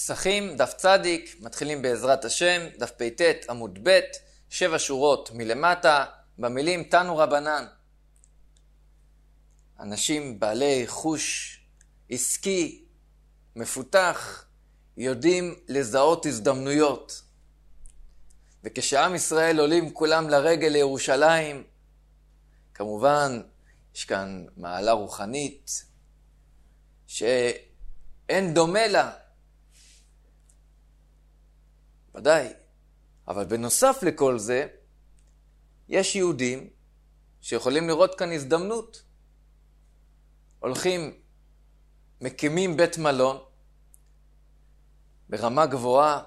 פסחים, דף צדיק, מתחילים בעזרת השם, דף פ"ט עמוד ב', 7 שורות מלמטה, במילים תנו רבנן. אנשים בעלי חוש עסקי, מפותח, יודעים לזהות הזדמנויות. וכשעם ישראל עולים כולם לרגל לירושלים, כמובן יש כאן מעלה רוחנית שאין דומה לה. ודאי. אבל בנוסף לכל זה, יש יהודים שיכולים לראות כאן הזדמנות. הולכים, מקימים בית מלון ברמה גבוהה.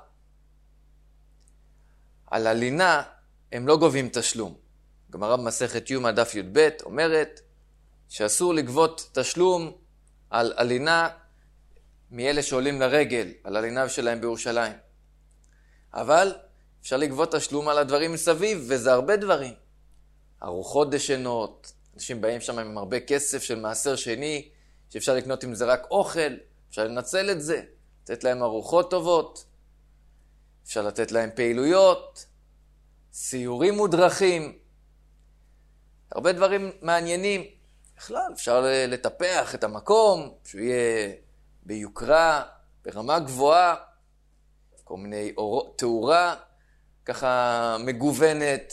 על הלינה הם לא גובים תשלום. גמרא במסכת יומא דף י"ב אומרת שאסור לגבות תשלום על הלינה מאלה שעולים לרגל, על הלינה שלהם בירושלים. אבל אפשר לגבות תשלום על הדברים מסביב, וזה הרבה דברים. ארוחות דשנות, אנשים באים שם עם הרבה כסף של מעשר שני, שאפשר לקנות עם זה רק אוכל, אפשר לנצל את זה, לתת להם ארוחות טובות, אפשר לתת להם פעילויות, סיורים מודרכים, הרבה דברים מעניינים. בכלל, אפשר לטפח את המקום, שהוא יהיה ביוקרה, ברמה גבוהה, כל מיני תאורה, ככה מגוונת,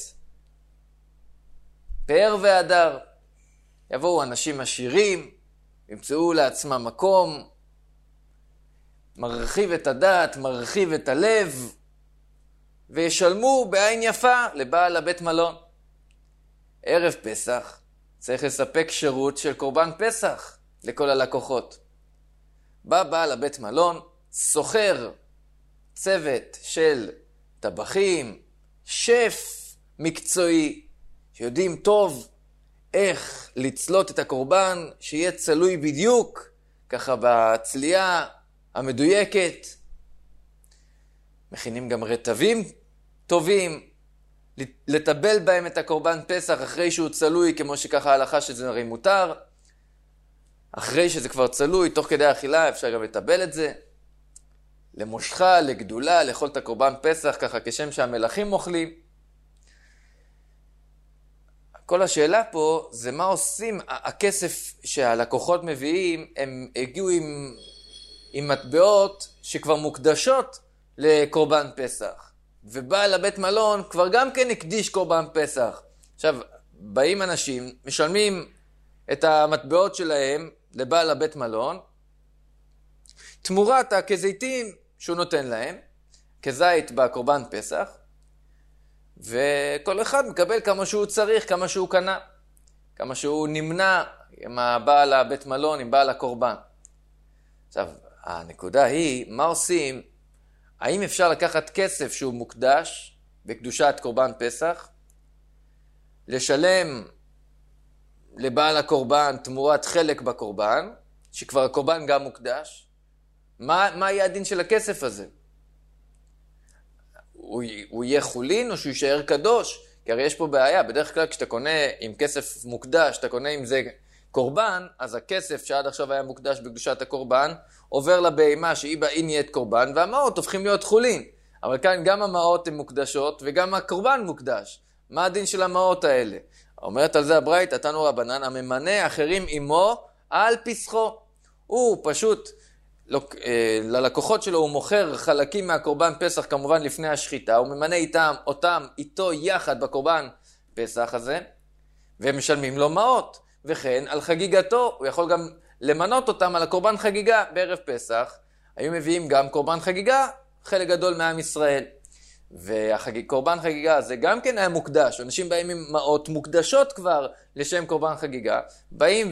פאר והדר. יבואו אנשים עשירים, ימצאו לעצמם מקום, מרחיב את הדעת, מרחיב את הלב, וישלמו בעין יפה לבעל הבית מלון. ערב פסח צריך לספק שירות של קורבן פסח לכל הלקוחות. בא בעל הבית מלון, סוחר צוות של טבחים, שף מקצועי, שיודעים טוב איך לצלות את הקורבן, שיהיה צלוי בדיוק, ככה בצלייה המדויקת. מכינים גם רטבים טובים, לטבל בהם את הקורבן פסח אחרי שהוא צלוי, כמו שככה ההלכה שזה הרי מותר. אחרי שזה כבר צלוי, תוך כדי האכילה אפשר גם לטבל את זה. למושכה, לגדולה, לאכול את הקורבן פסח, ככה כשם שהמלכים אוכלים. כל השאלה פה זה מה עושים. הכסף שהלקוחות מביאים, הם הגיעו עם מטבעות שכבר מוקדשות לקורבן פסח. ובעל הבית מלון כבר גם כן הקדיש קורבן פסח. עכשיו, באים אנשים, משלמים את המטבעות שלהם לבעל הבית מלון, תמורת הכזיתים שהוא נותן להם, כזית בקורבן פסח, וכל אחד מקבל כמה שהוא צריך, כמה שהוא קנה, כמה שהוא נמנע עם בעל הבית מלון, עם בעל הקורבן. עכשיו, הנקודה היא, מה עושים? האם אפשר לקחת כסף שהוא מוקדש בקדושת קורבן פסח, לשלם לבעל הקורבן תמורת חלק בקורבן, שכבר הקורבן גם מוקדש? מה יהיה הדין של הכסף הזה? הוא יהיה חולין או שהוא יישאר קדוש? כי הרי יש פה בעיה, בדרך כלל כשאתה קונה עם כסף מוקדש, אתה קונה עם זה קורבן, אז הכסף שעד עכשיו היה מוקדש בקדושת הקורבן, עובר לבהמה שהיא בה נהיית קורבן, והמעות הופכים להיות חולין. אבל כאן גם המעות הן מוקדשות וגם הקורבן מוקדש. מה הדין של המעות האלה? אומרת על זה הברייתא, תנו רבנן, הממנה אחרים עמו על פסחו. הוא פשוט, ללקוחות שלו הוא מוכר חלקים מהקורבן פסח כמובן לפני השחיטה, הוא ממנה אותם איתו יחד בקורבן פסח הזה, והם משלמים לו מעות. וכן על חגיגתו, הוא יכול גם למנות אותם על הקורבן חגיגה בערב פסח. היו מביאים גם קורבן חגיגה, חלק גדול מעם ישראל. והקורבן חגיגה זה גם כן היה מוקדש. אנשים באים עם מעות מוקדשות כבר לשם קורבן חגיגה. באים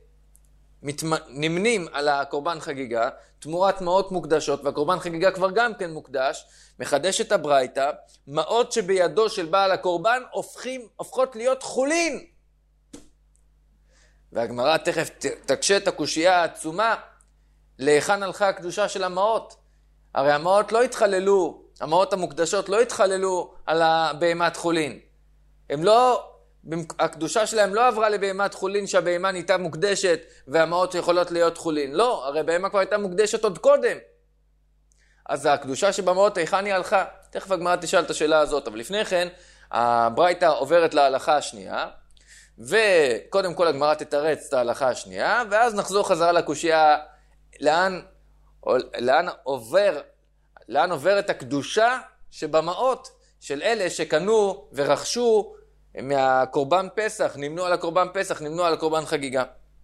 ונמנים על הקורבן חגיגה, תמורת מעות מוקדשות, והקורבן חגיגה כבר גם כן מוקדש. מחדש את הברייתא, מעות שבידו של בעל הקורבן הופכות להיות חולין. והגמרא תכף תקשה את הקושייה העצומה, להיכן הלכה הקדושה של המעות. הרי המעות לא התחללו, המעות המוקדשות לא התחללו על הבהמת חולין. הקדושה שלהם לא עברה לבהמת חולין שהבהמה נהייתה מוקדשת והמעות יכולות להיות חולין. לא, הרי בהמה כבר הייתה מוקדשת עוד קודם. אז הקדושה שבמעות היכן היא הלכה? תכף הגמרא תשאל את השאלה הזאת, אבל לפני כן, הברייתא עוברת להלכה השנייה, וקודם כל הגמרא תתרץ את ההלכה השנייה, ואז נחזור חזרה לקושיה לאן עוברת הקדושה שבמעות של אלה שקנו ורכשו מהקורבן פסח, נמנו על הקורבן פסח, נמנו על הקורבן חגיגה.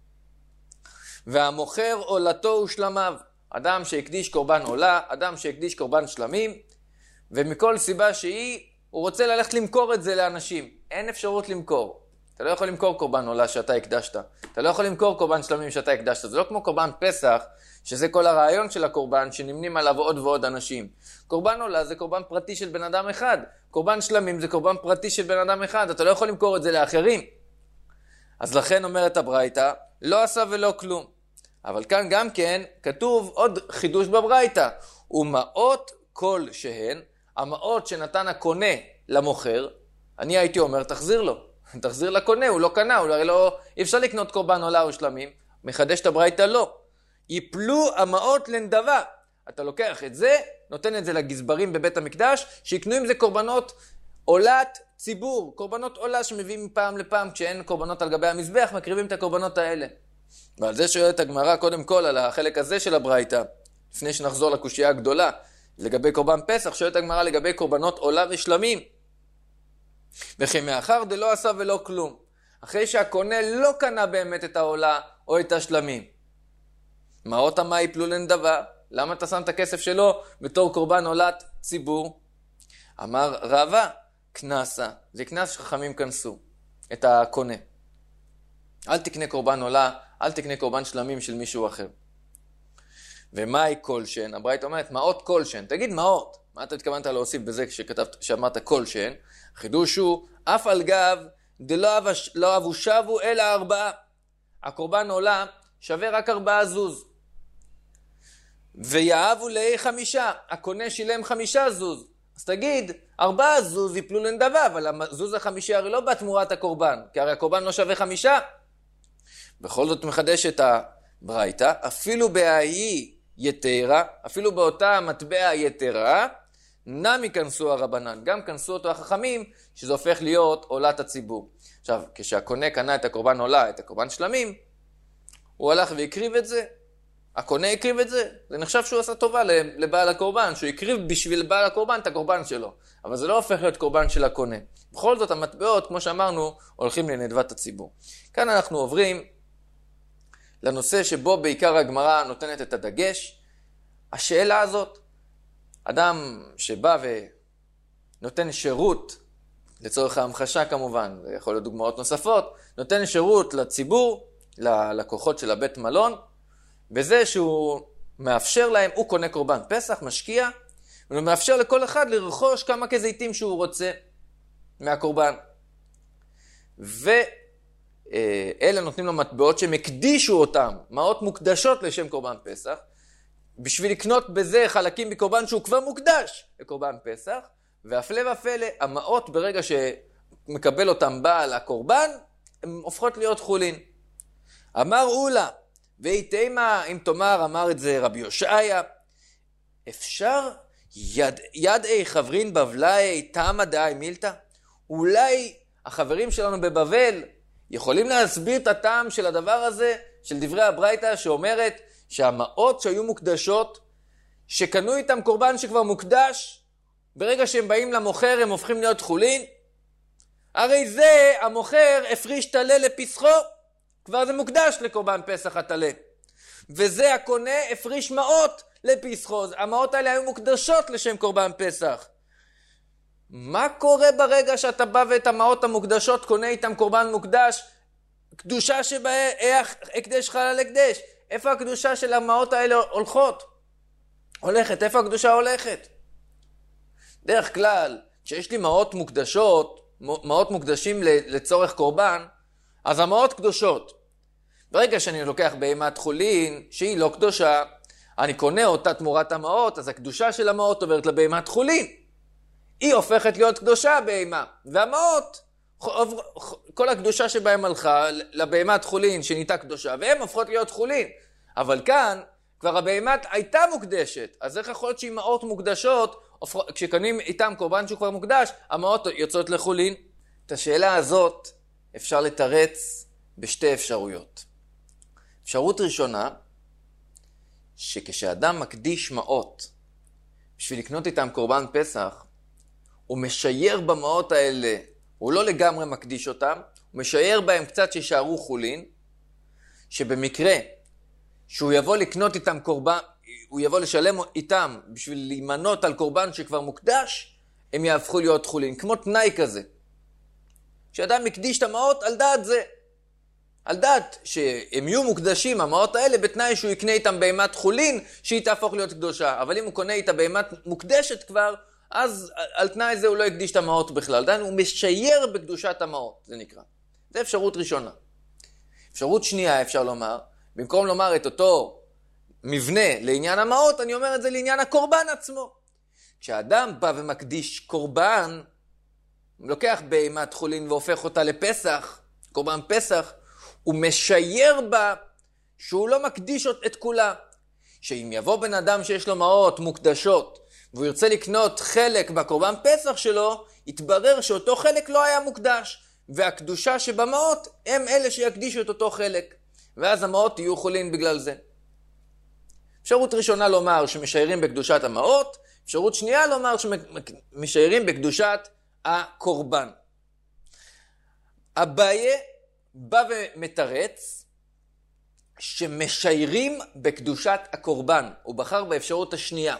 והמוכר עולתו ושלמיו, אדם שהקדיש קורבן עולה, אדם שהקדיש קורבן שלמים, ומכל סיבה שהיא, הוא רוצה ללכת למכור את זה לאנשים. אין אפשרות למכור. אתה לא יכול למכור קורבן עולה שאתה הקדשת. אתה לא יכול למכור קורבן שלמים שאתה הקדשת. זה לא כמו קורבן פסח, שזה כל הרעיון של הקורבן, שנמנים עליו עוד ועוד אנשים. קורבן עולה זה קורבן פרטי של בן אדם אחד. קורבן שלמים זה קורבן פרטי של בן אדם אחד. אתה לא יכול למכור את זה לאחרים. אז לכן אומרת הברייתא, לא עשה ולא כלום. אבל כאן גם כן כתוב עוד חידוש בברייתא. ומעות כל שהן, המעות שנתן הקונה למוכר, אני הייתי אומר תחזיר לו. תחזיר לקונה, הוא לא קנה, הוא הרי לא, אי אפשר לקנות קורבן עולה או שלמים. מחדש את הברייתא לא. יפלו המעות לנדבה. אתה לוקח את זה, נותן את זה לגזברים בבית המקדש, שיקנו עם זה קורבנות עולת ציבור, קורבנות עולה שמביאים מפעם לפעם, כשאין קורבנות על גבי המזבח, מקריבים את הקורבנות האלה. ועל זה שואלת הגמרא קודם כל על החלק הזה של הברייתא, לפני שנחזור לקושיה הגדולה, לגבי קורבן פסח, שואלת הגמרא לגבי קורבנות עולה ושלמים. וכי מאחר דלא עשה ולא כלום, אחרי שהקונה לא קנה באמת את העולה או את השלמים. מעות המה יפלו לנדבה? למה אתה שם את הכסף שלו בתור קורבן עולת ציבור? אמר רבא, כנסה, זה כנס שחכמים כנסו את הקונה. אל תקנה קורבן עולה, אל תקנה קורבן שלמים של מישהו אחר. ומהי כלשן? הברייתא אומרת, מעות כלשן. תגיד מעות. מה אתה התכוונת להוסיף בזה שאמרת כלשן? החידוש הוא, אף על גב דלא אבו שבו אלא 4. הקורבן עולה שווה רק 4 זוז. ויאהבו לי 5. הקונה שילם 5 זוז. אז תגיד, 4 זוז יפלו לנדבה, אבל הזוז ה5 הרי לא בא תמורת הקורבן, כי הרי הקורבן לא שווה 5. בכל זאת מחדש את הברייתא, אפילו בהאי יתרה, אפילו באותה מטבע יתרה, נמי כנסו הרבנן, גם כנסו אותו החכמים, שזה הופך להיות עולת הציבור. עכשיו, כשהקונה קנה את הקורבן עולה, את הקורבן שלמים, הוא הלך והקריב את זה. הקונה הקריב את זה. זה נחשב שהוא עשה טובה לבעל הקורבן, שהוא הקריב בשביל בעל הקורבן את הקורבן שלו. אבל זה לא הופך להיות קורבן של הקונה. בכל זאת, המטבעות, כמו שאמרנו, הולכים לנדבת הציבור. כאן אנחנו עוברים לנושא שבו בעיקר הגמרא נותנת את הדגש. השאלה הזאת, אדם שבא ונותן שירות, לצורך ההמחשה כמובן, זה יכול להיות דוגמאות נוספות, נותן שירות לציבור, ללקוחות של הבית מלון, בזה שהוא מאפשר להם, הוא קונה קורבן פסח, משקיע, והוא מאפשר לכל אחד לרכוש כמה כזיתים שהוא רוצה מהקורבן. ואלה נותנים לו מטבעות שהם הקדישו אותם, מעות מוקדשות לשם קורבן פסח, בשביל לקנות בזה חלקים מקורבן שהוא כבר מוקדש לקורבן פסח, והפלא ופלא, המעות ברגע שמקבל אותם בעל הקורבן, הן הופכות להיות חולין. אמר אולה, ואיתמה, אם תאמר, אמר את זה רבי יושעיה, אפשר ידעי חברין בבלאי תמה דאי מילתא? אולי החברים שלנו בבבל יכולים להסביר את הטעם של הדבר הזה, של דברי הברייתא שאומרת שהמעות שהיו מוקדשות, שקנו איתם קורבן שכבר מוקדש, ברגע שהם באים למוכר הם הופכים להיות חולין? הרי זה המוכר הפריש תלה לפסחו, כבר זה מוקדש לקורבן פסח התלה. וזה הקונה הפריש מעות לפסחו, המעות האלה היו מוקדשות לשם קורבן פסח. מה קורה ברגע שאתה בא ואת המעות המוקדשות קונה איתם קורבן מוקדש? קדושה שבה הקדש חלל הקדש. איפה הקדושה של המעות האלה הולכת? איפה הקדושה הולכת? דרך כלל, כשיש לי מעות מוקדשות, מעות מוקדשים לצורך קורבן, אז המעות קדושות. ברגע שאני לוקח בהמת חולין, שהיא לא קדושה, אני קונה אותה תמורת המעות, אז הקדושה של המעות עוברת לבהמת חולין. היא הופכת להיות קדושה בהמה. והמעות, כל הקדושה שבהם הלכה לבהמת חולין שנהייתה קדושה, והן הופכות להיות חולין. אבל כאן, כבר הבהמה הייתה מוקדשת, אז איך יכול להיות שאם מעות מוקדשות, כשקונים איתם קורבן שהוא כבר מוקדש, המעות יוצאות לחולין? את השאלה הזאת אפשר לתרץ בשתי אפשרויות. אפשרות ראשונה, שכשאדם מקדיש מעות בשביל לקנות איתם קורבן פסח, הוא משייר במעות האלה, הוא לא לגמרי מקדיש אותם, הוא משייר בהם קצת שישארו חולין, שבמקרה שהוא יבוא לקנות איתם קורבן, הוא יבוא לשלם איתם בשביל להימנות על קורבן שכבר מוקדש, הם יהפכו להיות חולין, כמו תנאי כזה. כשאדם מקדיש את המעות על דעת זה, על דעת שהם יהיו מוקדשים, המעות האלה, בתנאי שהוא יקנה איתם בהמת חולין, שהיא תהפוך להיות קדושה. אבל אם הוא קונה איתה בהמת מוקדשת כבר, אז על תנאי זה הוא לא יקדיש את המעות בכלל. דן, הוא משייר בקדושת המעות, זה נקרא. זה אפשרות ראשונה. אפשרות שנייה, אפשר לומר, במקום לומר את אותו מבנה לעניין המעות, אני אומר את זה לעניין הקורבן עצמו. כשאדם בא ומקדיש קורבן, לוקח בהמת חולין והופך אותה לפסח, קורבן פסח, הוא משייר בה שהוא לא מקדיש את כולה. שאם יבוא בן אדם שיש לו מעות מוקדשות, והוא ירצה לקנות חלק בקורבן פסח שלו, יתברר שאותו חלק לא היה מוקדש, והקדושה שבמעות הם אלה שיקדישו את אותו חלק, ואז המעות יהיו חולין בגלל זה. אפשרות ראשונה לומר שמשיירים בקדושת המעות, אפשרות שנייה לומר שמשיירים בקדושת הקורבן. אביי בא ומתרץ שמשיירים בקדושת הקורבן. הוא בחר באפשרות השנייה.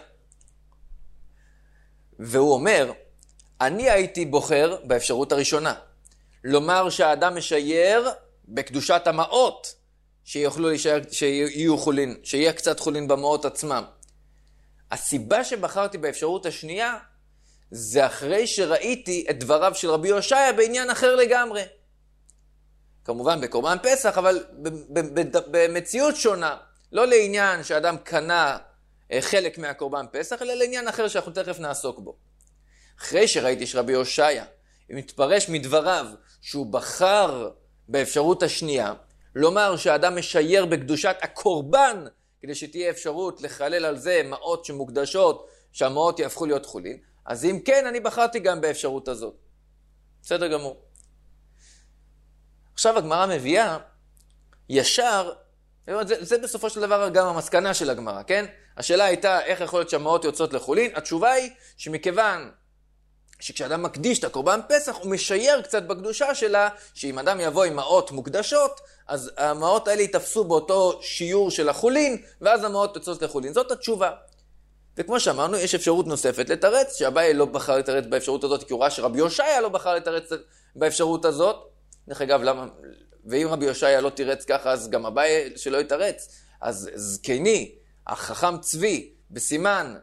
והוא אומר, אני הייתי בוחר באפשרות הראשונה. לומר שהאדם משייר בקדושת המעות, שיוכלו להישאר, שיהיו חולין, שיהיה קצת חולין במעות עצמם. הסיבה שבחרתי באפשרות השנייה, זה אחרי שראיתי את דבריו של רבי הושעיה בעניין אחר לגמרי. כמובן בקורבן פסח, אבל במציאות שונה. לא לעניין שאדם קנה חלק מהקורבן פסח, אלא לעניין אחר שאנחנו תכף נעסוק בו. אחרי שראיתי שרבי הושעיה מתפרש מדבריו שהוא בחר באפשרות השנייה, לומר שהאדם משייר בקדושת הקורבן, כדי שתהיה אפשרות לחלל על זה מעות שמוקדשות, שהמעות יהפכו להיות חולין, אז אם כן, אני בחרתי גם באפשרות הזאת. בסדר גמור. עכשיו הגמרא מביאה ישר, זה בסופו של דבר גם המסקנה של הגמרא, כן? השאלה הייתה איך יכול להיות שהמעות יוצאות לחולין. התשובה היא שמכיוון שכשאדם מקדיש את הקורבן פסח, הוא משייר קצת בקדושה שלה, שאם אדם יבוא עם מעות מוקדשות, אז המעות האלה יתפסו באותו שיעור של החולין, ואז המעות יוצאות לחולין. זאת התשובה. וכמו שאמרנו, יש אפשרות נוספת לתרץ, שאביי לא בחר לתרץ באפשרות הזאת, כי הוא ראה שרבי הושעיה לא בחר לתרץ באפשרות הזאת. דרך אגב, למה? ואם רבי הושעיה לא תירץ ככה, אז גם אביי שלא יתרץ. אז זקני, החכם צבי, בסימן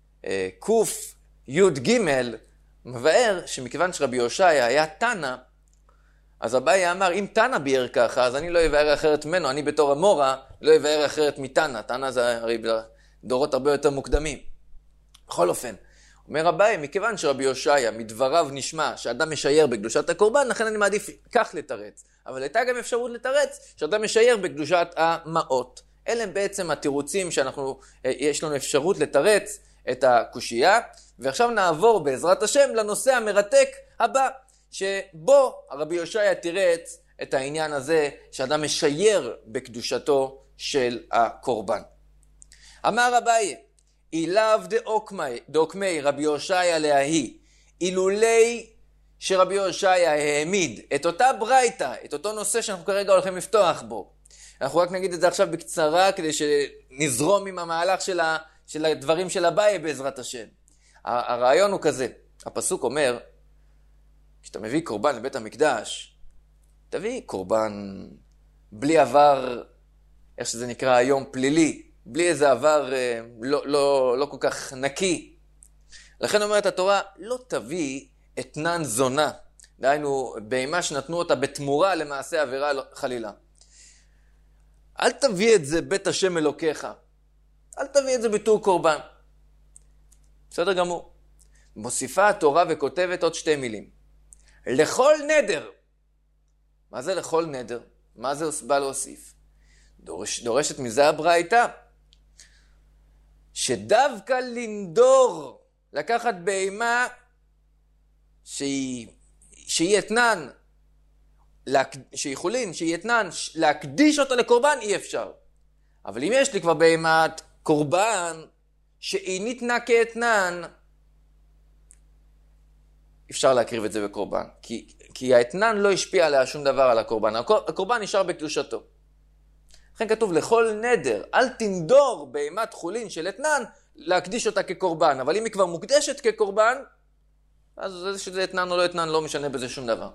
קוף י' ג' מבאר שמכיוון שרבי הושעיה היה תנא, אז אביי אמר, אם תנא ביאר ככה, אז אני לא אבאר אחרת ממנו, אני בתור המורה לא אבאר אחרת מתנא. תנא זה הרי דורות הרבה יותר מוקדמים. בכל אופן, אומר אביי, מכיוון שרבי הושעיה מדבריו נשמע שאדם משייר בקדושת הקורבן, לכן אני מעדיף כך לתרץ. אבל הייתה גם אפשרות לתרץ שאדם משייר בקדושת המעות. אלה הם בעצם התירוצים יש לנו אפשרות לתרץ את הקושייה. ועכשיו נעבור בעזרת השם לנושא המרתק הבא, שבו הרבי הושעיה תירץ את העניין הזה שאדם משייר בקדושתו של הקורבן. אמר אביי, אילאו דאוקמי רבי הושעיה לההי, אילולי שרבי הושעיה העמיד את אותה ברייתא, את אותו נושא שאנחנו כרגע הולכים לפתוח בו. אנחנו רק נגיד את זה עכשיו בקצרה, כדי שנזרום עם המהלך של הדברים של אביי בעזרת השם. הרעיון הוא כזה, הפסוק אומר, כשאתה מביא קורבן לבית המקדש, תביא קורבן בלי עבר, איך שזה נקרא היום, פלילי, בלי איזה עבר לא כל כך נקי. לכן אומרת התורה, לא תביא אתנן זונה, דהיינו, בהמה שנתנו אותה בתמורה למעשה עבירה חלילה. אל תביא את זה בית השם אלוקיך, אל תביא את זה בתור קורבן. בסדר גמור. מוסיפה התורה וכותבת עוד שתי מילים. לכל נדר. מה זה לכל נדר? מה זה בא להוסיף? דורשת מזה הברייתא. שדווקא לנדור, לקחת בהמה שהיא אתנן, שהיא חולין, שהיא אתנן, להקדיש אותה לקורבן אי אפשר. אבל אם יש לי כבר בהמת קורבן שהיא ניתנה כאתנן, אפשר להקריב את זה בקורבן. כי האתנן לא השפיע עליה שום דבר על הקורבן. הקורבן נשאר בקדושתו. לכן כתוב לכל נדר, אל תנדור בהמת חולין של אתנן, להקדיש אותה כקורבן. אבל אם היא כבר מוקדשת כקורבן, אז זה שזה אתנן או לא אתנן לא משנה בזה שום דבר.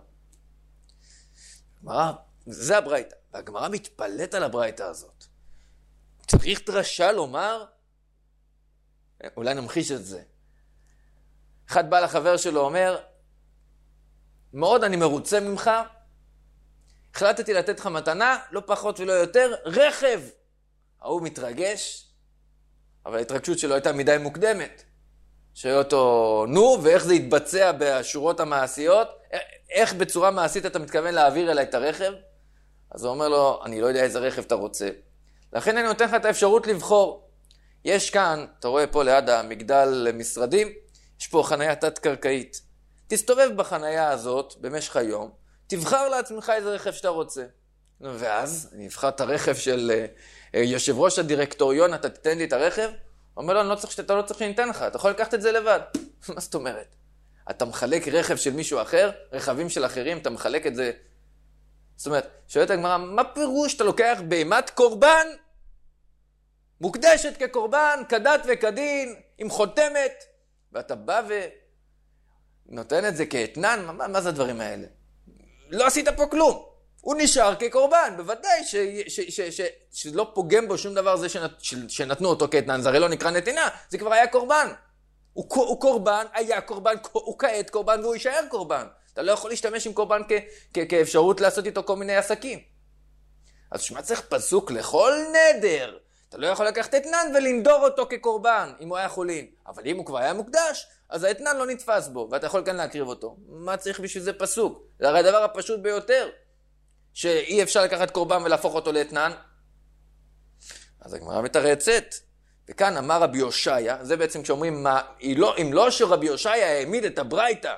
זה הברייתא. והגמרא מתפלאת על הברייתא הזאת. צריך דרשה לומר, אולי נמחיש את זה. אחד בא לחבר שלו, אומר, מאוד אני מרוצה ממך, החלטתי לתת לך מתנה, לא פחות ולא יותר, רכב. ההוא מתרגש, אבל ההתרגשות שלו הייתה מדי מוקדמת. שואל אותו, נו, ואיך זה יתבצע בשורות המעשיות? איך בצורה מעשית אתה מתכוון להעביר אליי את הרכב? אז הוא אומר לו, אני לא יודע איזה רכב אתה רוצה. לכן אני נותן לך את האפשרות לבחור. יש כאן, אתה רואה פה ליד המגדל משרדים, יש פה חנייה תת-קרקעית. תסתובב בחנייה הזאת במשך היום, תבחר לעצמך איזה רכב שאתה רוצה. ואז אני אבחר את הרכב של יושב ראש הדירקטוריון, אתה תיתן לי את הרכב? הוא אומר לו, אתה לא צריך שניתן לך, אתה יכול לקחת את זה לבד. מה זאת אומרת? אתה מחלק רכב של מישהו אחר, רכבים של אחרים, אתה מחלק את זה. זאת אומרת, שואלת הגמרא, מה פירוש אתה לוקח בהמת קורבן? מוקדשת כקורבן, כדת וכדין, עם חותמת, ואתה בא ונותן את זה כאתנן? מה זה הדברים האלה? לא עשית פה כלום. הוא נשאר כקורבן, בוודאי שלא פוגם בו שום דבר זה שנתנו אותו כאתנן, זה הרי לא נקרא נתינה, זה כבר היה קורבן. הוא קורבן, היה קורבן, הוא כעת קורבן והוא יישאר קורבן. אתה לא יכול להשתמש עם קורבן כאפשרות לעשות איתו כל מיני עסקים. אז שמה צריך פסוק לכל נדר. אתה לא יכול לקחת אתנן ולנדור אותו כקורבן, אם הוא היה חולין. אבל אם הוא כבר היה מוקדש, אז האתנן לא נתפס בו, ואתה יכול כאן להקריב אותו. מה צריך בשביל זה פסוק? זה הרי הדבר הפשוט ביותר, שאי אפשר לקחת קורבן ולהפוך אותו לאתנן. אז הגמרא מתרצת. וכאן אמר רבי יושעיה, זה בעצם כשאומרים, אם לא שרבי יושעיה העמיד את הברייתא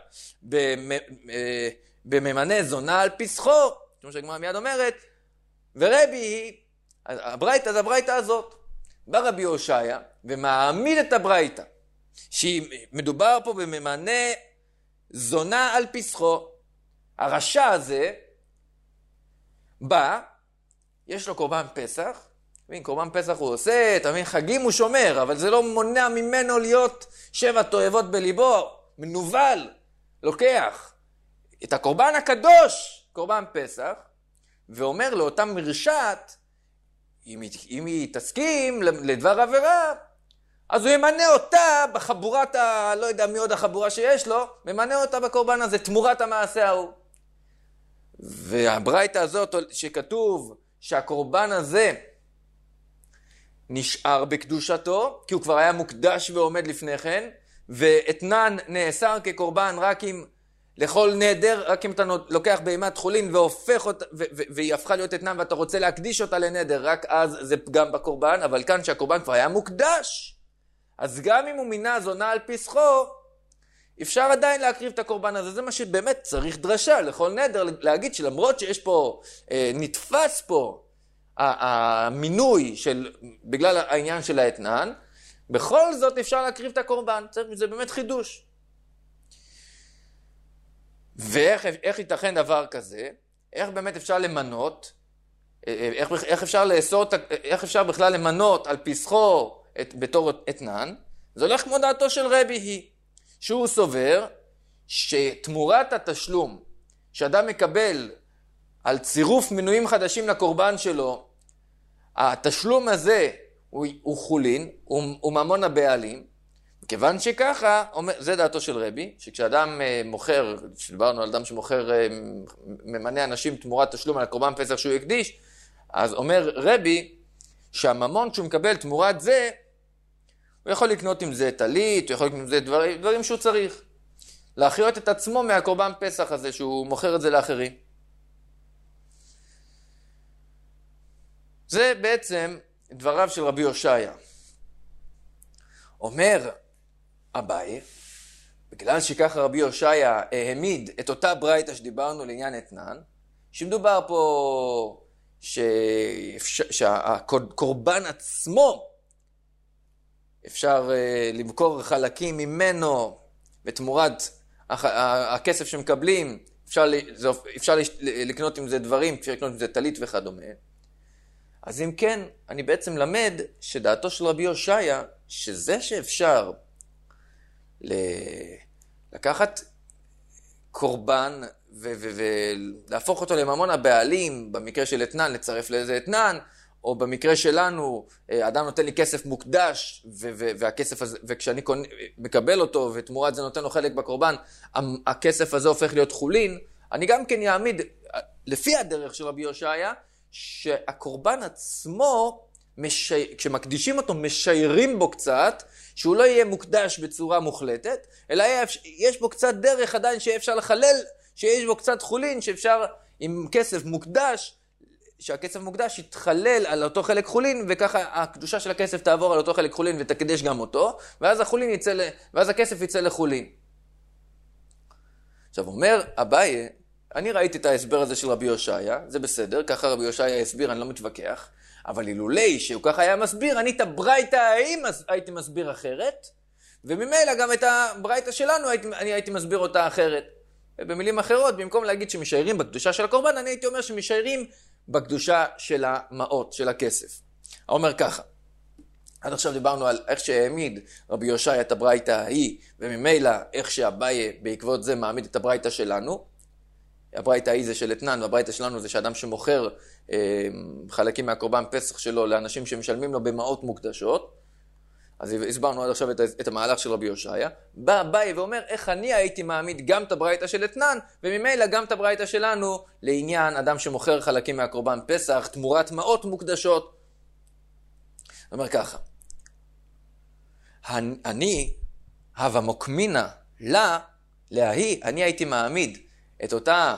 בממנה זונה על פסחו, כמו שהגמרא מיד אומרת, ורבי היא, הברייתא זה הברייתא הזאת. בא רבי יושעיה ומעמיד את הברייתא, שמדובר פה בממנה זונה על פסחו. הרשע הזה בא, יש לו קורבן פסח, קורבן פסח הוא עושה, תמיד חגים הוא שומר, אבל זה לא מונע ממנו להיות 7 תועבות בליבו, מנוול, לוקח את הקורבן הקדוש, קורבן פסח, ואומר לאותם מרשעת, אם היא תסכים לדבר עבירה, אז הוא ימנה אותה בחבורת, לא יודע מי עוד החבורה שיש לו, ממנה אותה בקורבן הזה, תמורת המעשה ההוא. והברייתא הזאת שכתוב שהקורבן הזה נשאר בקדושתו, כי הוא כבר היה מוקדש ועומד לפני כן, ואתנן נאסר כקורבן רק אם, לכל נדר, רק אם אתה לוקח בהמת חולין והופך אותה, והיא הפכה להיות אתנן ואתה רוצה להקדיש אותה לנדר, רק אז זה פגם בקורבן, אבל כאן שהקורבן כבר היה מוקדש, אז גם אם הוא מינה זונה על פסחו, אפשר עדיין להקריב את הקורבן הזה. זה מה שבאמת צריך דרשה לכל נדר, להגיד שלמרות שיש פה, נתפס פה, המינוי בגלל העניין של האתנן, בכל זאת אפשר להקריב את הקורבן. זה באמת חידוש. ואיך ייתכן דבר כזה? איך באמת אפשר למנות? איך אפשר בכלל למנות על פסחו בתור אתנן? זה הולך כמו דעתו של רבי היא, שהוא סובר שתמורת התשלום שאדם מקבל על צירוף מנויים חדשים לקורבן שלו, התשלום הזה הוא חולין, הוא ממון הבעלים, כיוון שככה, זה דעתו של רבי, שכשאדם מוכר, שדיברנו על אדם שמוכר ממנה אנשים תמורת תשלום על הקורבן פסח שהוא יקדיש, אז אומר רבי שהממון שהוא מקבל תמורת זה, הוא יכול לקנות עם זה טלית, הוא יכול לקנות עם זה דברים שהוא צריך, להחיות את עצמו מהקורבן פסח הזה שהוא מוכר את זה לאחרים. זה בעצם דבריו של רבי יושעיה. אומר אביי, בגלל שככה רבי יושעיה העמיד את אותה ברייתא שדיברנו לעניין אתנן, שמדובר פה שהקורבן עצמו אפשר למכור חלקים ממנו ותמורת הכסף שמקבלים, אפשר לקנות עם זה דברים, אפשר לקנות עם זה טלית וכדומה. אז אם כן, אני בעצם למד שדעתו של רבי יושעיה, שזה שאפשר לקחת קורבן ולהפוך אותו לממון הבעלים, במקרה של אתנן לצרף לאיזה אתנן, או במקרה שלנו, אדם נותן לי כסף מוקדש, והכסף הזה, וכשאני מקבל אותו ותמורת זה נותן לו חלק בקורבן, הכסף הזה הופך להיות חולין. אני גם כן יעמיד, לפי הדרך של רבי יושעיה, שהקורבן עצמו, כשמקדישים אותו, משיירים בו קצת, שהוא לא יהיה מוקדש בצורה מוחלטת, אלא יש בו קצת דרך עדיין שאפשר לחלל, שיש בו קצת חולין, שאפשר עם כסף מוקדש, שהכסף מוקדש יתחלל על אותו חלק חולין, וככה הקדושה של הכסף תעבור על אותו חלק חולין ותקדש גם אותו, ואז הכסף יצא לחולין. עכשיו אומר אביי, אני ראיתי את ההסבר הזה של רבי יושעיה, זה בסדר, ככה רבי יושעיה הסביר, אני לא מתווכח, אבל אילולי שהוא ככה היה מסביר, אני את הברייתא ההיא הייתי מסביר אחרת, וממילא גם את הברייתא שלנו אני הייתי מסביר אותה אחרת. ובמילים אחרות, במקום להגיד שמשיירים בקדושה של הקורבן, אני הייתי אומר שמשיירים בקדושה של המעות, של הכסף. אומר ככה, עד עכשיו דיברנו על איך שהעמיד רבי יושעיה את הברייתא ההיא, וממילא איך שאביי בעקבות זה מעמיד את הברייתא שלנו. הברייתא ההיא זה של אתנן, והברייתא שלנו זה שאדם שמוכר חלקים מהקורבן פסח שלו לאנשים שמשלמים לו במעות מוקדשות. אז הסברנו עד עכשיו את המהלך של רבי יושעיה. בא אביי ואומר איך אני הייתי מעמיד גם את הברייתא של אתנן, וממילא גם את הברייתא שלנו לעניין אדם שמוכר חלקים מהקורבן פסח תמורת מעות מוקדשות. אומר ככה, אני, הווה מוקמינה לה, להיא, אני הייתי מעמיד את אותה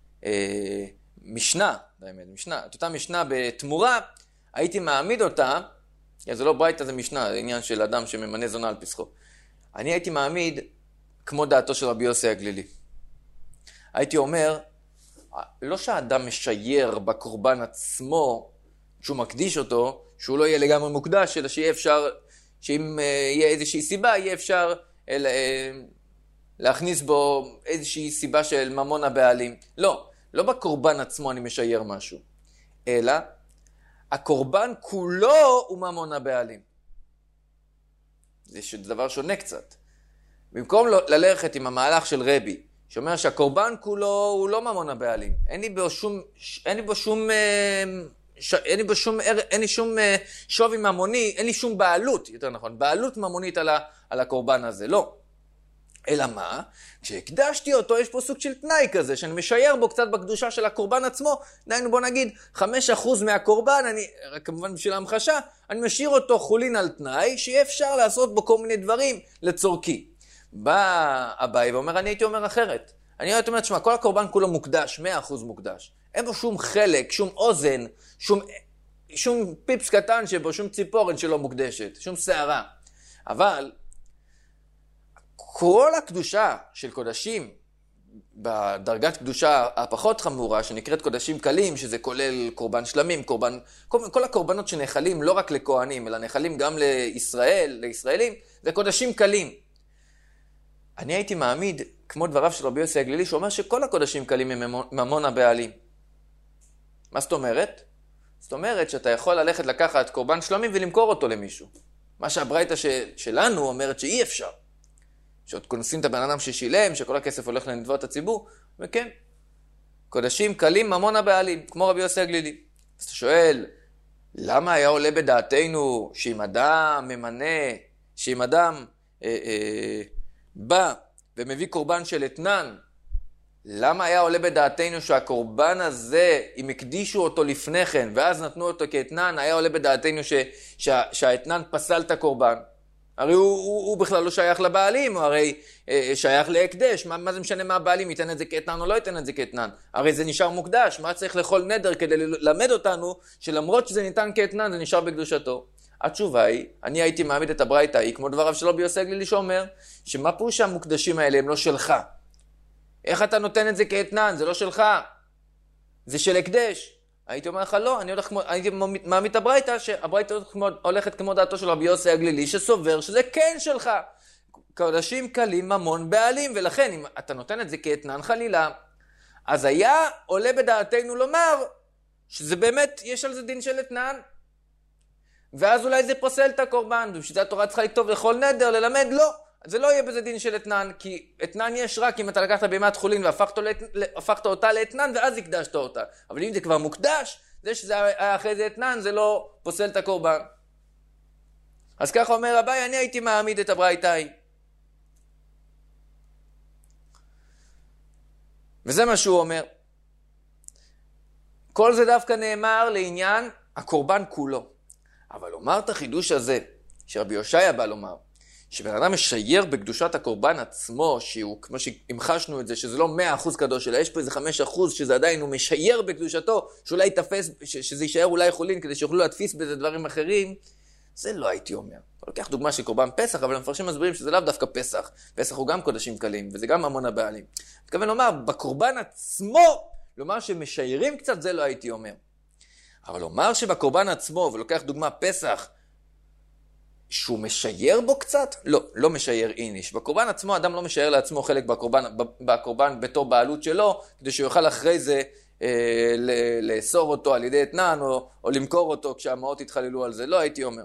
משנה, את אותה משנה בתמורה, הייתי מעמיד אותה, זה לא ברייתא, זה משנה, זה עניין של אדם שממנה זונה על פסחו. אני הייתי מעמיד כמו דעתו של רבי יוסי הגלילי. הייתי אומר, לא שהאדם משייר בקורבן עצמו, שהוא מקדיש אותו, שהוא לא יהיה לגמרי מוקדש, אלא שיהיה אפשר, שאם יהיה איזושהי סיבה, יהיה אפשר להכניס בו איזושהי סיבה של ממון הבעלים. לא בקורבן עצמו אני משייר משהו, אלא הקורבן כולו הוא ממון הבעלים. זה דבר שונה קצת. במקום ללכת עם המהלך של רבי, שאומר שהקורבן כולו הוא לא ממון הבעלים. אין לי שום שווי ממוני, אין לי שום בעלות, יותר נכון, בעלות ממונית על הקורבן הזה, לא. אלא מה? כשהקדשתי אותו, יש פה סוג של תנאי כזה, שאני משייר בו קצת בקדושה של הקורבן עצמו, דיינו בוא נגיד, 5% מהקורבן, כמובן בשביל ההמחשה, אני משאיר אותו חולין על תנאי, שיהיה אפשר לעשות בו כל מיני דברים לצורכי. בא אביי ואומר, אני הייתי אומר אחרת. אני הייתי אומר, תשמע, כל הקורבן כולו מוקדש, 100% מוקדש. אין בו שום חלק, שום אוזן, שום פיפס קטן שבו, שום ציפורן שלא מוקדשת, שום שערה. אבל כל הקדושה של קודשים, בדרגת קדושה הפחות חמורה, שנקראת קודשים קלים, שזה כולל קורבן שלמים, כל הקורבנות שנחלים לא רק לכהנים, אלא נחלים גם לישראלים, זה קודשים קלים. אני הייתי מעמיד, כמו דבריו של רבי יוסי הגלילי, שאומר שכל הקודשים קלים הם ממון הבעלים. מה זאת אומרת? זאת אומרת שאתה יכול ללכת לקחת קורבן שלמים ולמכור אותו למישהו. מה שהברייתא שלנו אומרת שאי אפשר. שעוד כונסים את הבן אדם ששילם, שכל הכסף הולך לנדבות הציבור, וכן, קודשים קלים ממון הבעלים, כמו רבי יוסי הגלילי. אז אתה שואל, למה היה עולה בדעתנו שאם אדם ממנה, שאם אדם בא ומביא קורבן של אתנן, למה היה עולה בדעתנו שהקורבן הזה, אם הקדישו אותו לפני כן, ואז נתנו אותו כאתנן, היה עולה בדעתנו שהאתנן פסל את הקורבן? הרי הוא בכלל לא שייך לבעלים, הוא הרי שייך להקדש. מה זה משנה מה הבעלים, ייתן את זה כאתנן או לא ייתן את זה כאתנן? הרי זה נשאר מוקדש. מה צריך לכל נדר כדי ללמד אותנו שלמרות שזה ניתן כאתנן, זה נשאר בקדושתו? התשובה היא, אני הייתי מעמיד את הברייתא היא, כמו דבריו של רבי יוסי הגלילי שאומר, שמה פירוש המוקדשים האלה הם לא שלך? איך אתה נותן את זה כאתנן? זה לא שלך. זה של הקדש. הייתי אומר לך, לא, הייתי מעמיד את הברייתא, שהברייתא הולכת כמו דעתו של רבי יוסי הגלילי, שסובר שזה כן שלך. קודשים קלים ממון בעלים, ולכן אם אתה נותן את זה כאתנן חלילה, אז היה עולה בדעתנו לומר, שזה באמת, יש על זה דין של אתנן, ואז אולי זה פוסל את הקורבן, ובשביל התורה צריכה לכתוב לכל נדר, ללמד, לא, זה לא יהיה בזה דין של אתנן, כי אתנן יש רק אם אתה לקחת בהמת חולין והפכת אותה לאתנן, ואז הקדשת אותה. אבל אם זה כבר מוקדש, זה שזה היה אחרי זה אתנן, זה לא פוסל את הקורבן. אז ככה אומר אביי, אני הייתי מעמיד את הברייתא היא. וזה מה שהוא אומר. כל זה דווקא נאמר לעניין הקורבן כולו. אבל לומר את החידוש הזה, שרבי יושעיה בא לומר, שבן אדם משייר בקדושת הקורבן עצמו, שהוא, כמו שהמחשנו את זה, שזה לא 100% קדוש, אלא יש פה איזה 5% שזה עדיין הוא משייר בקדושתו, שאולי יתפס, שזה יישאר אולי חולין, כדי שיוכלו להתפיס בזה דברים אחרים, זה לא הייתי אומר. אני לוקח דוגמה של קורבן פסח, אבל המפרשים מסבירים שזה לאו דווקא פסח. פסח הוא גם קודשים קלים, וזה גם ממון הבעלים. אני מתכוון לומר, בקורבן עצמו, לומר שמשיירים קצת, זה לא הייתי אומר. אבל לומר שבקורבן עצמו, ולוקח דוגמה פסח, שהוא משייר בו קצת? לא, לא משייר איניש. בקורבן עצמו, אדם לא משייר לעצמו חלק בקורבן בתור בעלות שלו, כדי שהוא יוכל אחרי זה לאסור אותו על ידי אתנן, או למכור אותו כשהמעות יתחללו על זה. לא הייתי אומר.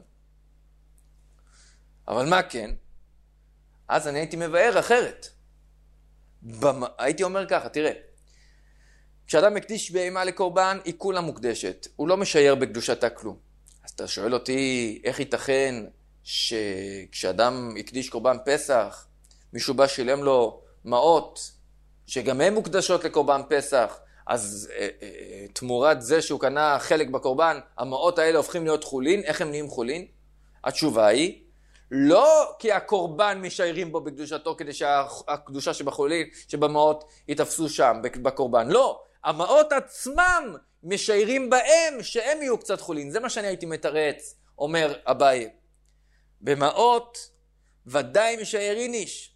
אבל מה כן? אז אני הייתי מבאר אחרת. הייתי אומר ככה, תראה. כשאדם מקדיש בהמה לקורבן, היא כולה מוקדשת. הוא לא משייר בקדושתה כלום. אז אתה שואל אותי, איך ייתכן שכשאדם הקדיש קורבן פסח, מישהו בא שילם לו מעות, שגם הן מוקדשות לקורבן פסח, אז תמורת זה שהוא קנה חלק בקורבן, המעות האלה הופכים להיות חולין. איך הם נהיים חולין? התשובה היא, לא כי הקורבן משיירים בו בקדושתו, כדי שהקדושה שבחולין, שבמעות יתפסו שם בקורבן. לא, המעות עצמם משיירים בהם שהם יהיו קצת חולין. זה מה שאני הייתי מתרץ, אומר אביי. במעות ודאי משיירין איש.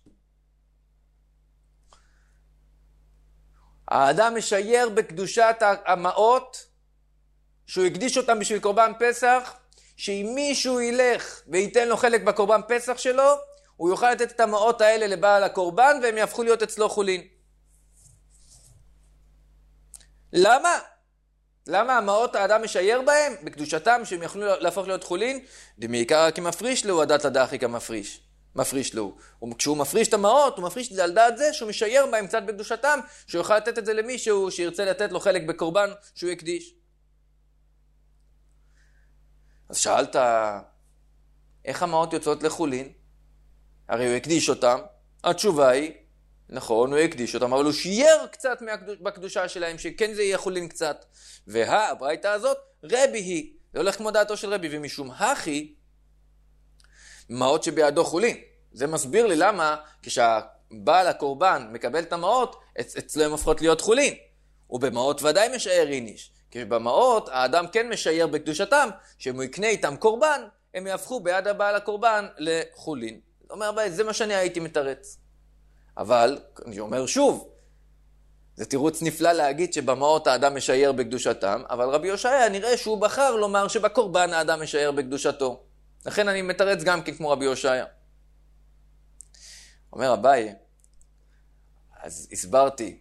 האדם משייר בקדושת המעות, שהוא הקדיש אותם בשביל קורבן פסח, שאם מישהו ילך וייתן לו חלק בקורבן פסח שלו, הוא יוכל לתת את המעות האלה לבעל הקורבן, והם יהפכו להיות אצלו חולין. למה? למה המעות האדם משייר בהם? בקדושתם שהם יכולו להפוך להיות חולין? דמעיקרא כמפריש לו, הדתא דאחי כמפריש. מפריש לו. כשהוא מפריש את המעות, הוא מפריש את זה על דעת זה שהוא משייר בהם קצת בקדושתם, שהוא יוכל לתת את זה למישהו שירצה לתת לו חלק בקורבן שהוא יקדיש. אז שאלת, איך המעות יוצאות לחולין? הרי הוא יקדיש אותם. התשובה היא, נכון, הוא יקדיש אותם, אבל הוא שייר קצת בקדושה שלהם, שכן זה יהיה חולין קצת. והברייתא הזאת, רבי היא. זה הולך כמו דעתו של רבי, ומשום הכי, מעות שבידו חולין. זה מסביר לי למה, כשהבעל הקורבן מקבל את המעות, אצלו הם הופכות להיות חולין. ובמעות ודאי משייר איניש. כי במעות האדם כן משייר בקדושתם, שאם הוא יקנה איתם קורבן, הם יהפכו ביד הבעל הקורבן לחולין. זאת אומרת, זה מה שאני הייתי מתרץ. אבל, אני אומר שוב, זה תירוץ נפלא להגיד שבמעות האדם משייר בקדושתם, אבל רבי יושעיה נראה שהוא בחר לומר שבקורבן האדם משייר בקדושתו. לכן אני מתרץ גם כן כמו רבי יושעיה. אומר אביי, אז הסברתי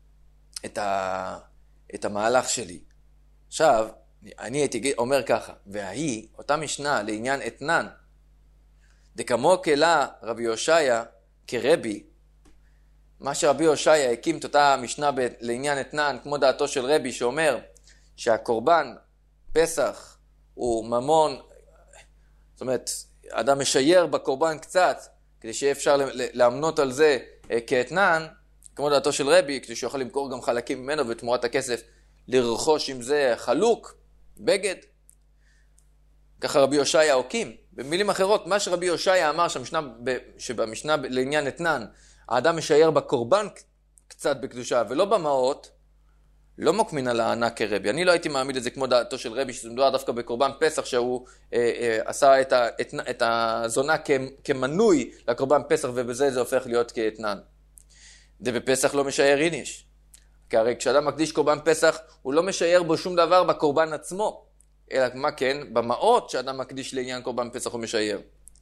את המהלך שלי. עכשיו, אני הייתי אומר ככה, והיא, אותה משנה לעניין אתנן, דכמו כלה רבי יושעיה כרבי, מה שרבי יושעיה הקים את אותה משנה לעניין אתנן, כמו דעתו של רבי שאומר שהקורבן פסח הוא ממון, זאת אומרת, אדם משייר בקורבן קצת, כדי שיהיה אפשר להמנות על זה כאתנן, כמו דעתו של רבי, כדי שיוכל למכור גם חלקים ממנו ותמורת הכסף לרכוש עם זה חלוק, בגד. ככה רבי יושעיה הוקים. במילים אחרות, מה שרבי יושעיה אמר שבמשנה לעניין אתנן, האדם משייר בקורבן קצת בקדושה ולא במעות, לא מוקמין על הענה כרבי. אני לא הייתי מעמיד את זה כמו דעתו של רבי, שזה מדובר דווקא בקורבן פסח, שהוא עשה את הזונה כמנוי לקורבן פסח, ובזה זה הופך להיות כאתנן. זה בפסח לא משייר איניש. כי הרי כשאדם מקדיש קורבן פסח, הוא לא משייר בו שום דבר בקורבן עצמו, אלא מה כן? במעות שאדם מקדיש לעניין קורבן פסח הוא משייר.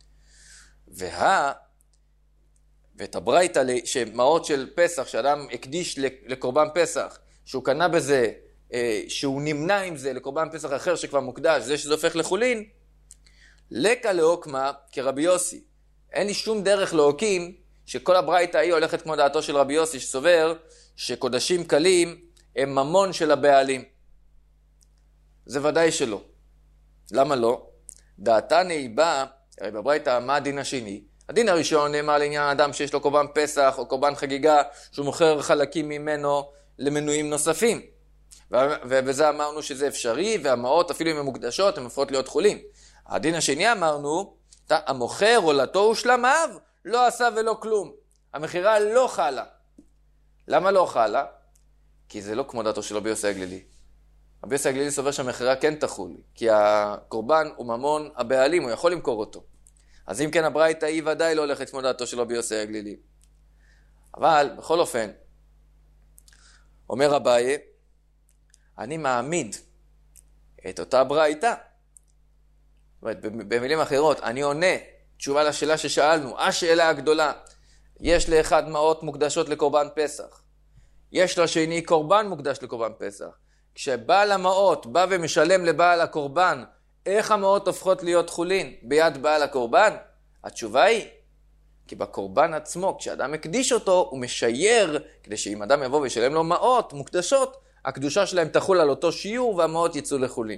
ואת הברייתא שמעות של פסח, שאדם הקדיש לקורבן פסח, שהוא קנה בזה, שהוא נמנע עם זה לקורבן פסח אחר שכבר מוקדש, זה שזה הופך לחולין, לקה לעוקמה כרבי יוסי. אין לי שום דרך להוקים שכל הברייתא היא הולכת כמו דעתו של רבי יוסי, שסובר שקודשים קלים הם ממון של הבעלים. זה ודאי שלא. למה לא? דעתה נאיבה, הרי בברייתא מה הדין השני? הדין הראשון נאמר לעניין אדם שיש לו קורבן פסח או קורבן חגיגה, שהוא מוכר חלקים ממנו למנויים נוספים. ובזה אמרנו שזה אפשרי, והמעות אפילו אם הן מוקדשות, הן הופכות להיות חולים. הדין השני אמרנו, המוכר עולתו ושלמיו לא עשה ולא כלום. המחירה לא חלה. למה לא חלה? כי זה לא כמו דעתו של רבי יוסי הגלילי. רבי יוסי הגלילי סובר שהמחירה כן תחול, כי הקורבן הוא ממון הבעלים, הוא יכול למכור אותו. אז אם כן הברייתא היא ודאי לא הולכת כמו דעתו של רבי יוסי הגלילי. אבל בכל אופן, אומר אביי, אני מעמיד את אותה ברייתא. זאת אומרת, במילים אחרות, אני עונה תשובה לשאלה ששאלנו, השאלה הגדולה, יש לאחד מעות מוקדשות לקורבן פסח. יש לשני קורבן מוקדש לקורבן פסח. כשבעל המעות בא ומשלם לבעל הקורבן, איך המעות הופכות להיות חולין ביד בעל הקורבן? התשובה היא, כי בקורבן עצמו, כשאדם מקדיש אותו, הוא משייר, כדי שאם אדם יבוא וישלם לו מעות מוקדשות, הקדושה שלהם תחול על אותו שיעור והמעות יצאו לחולין.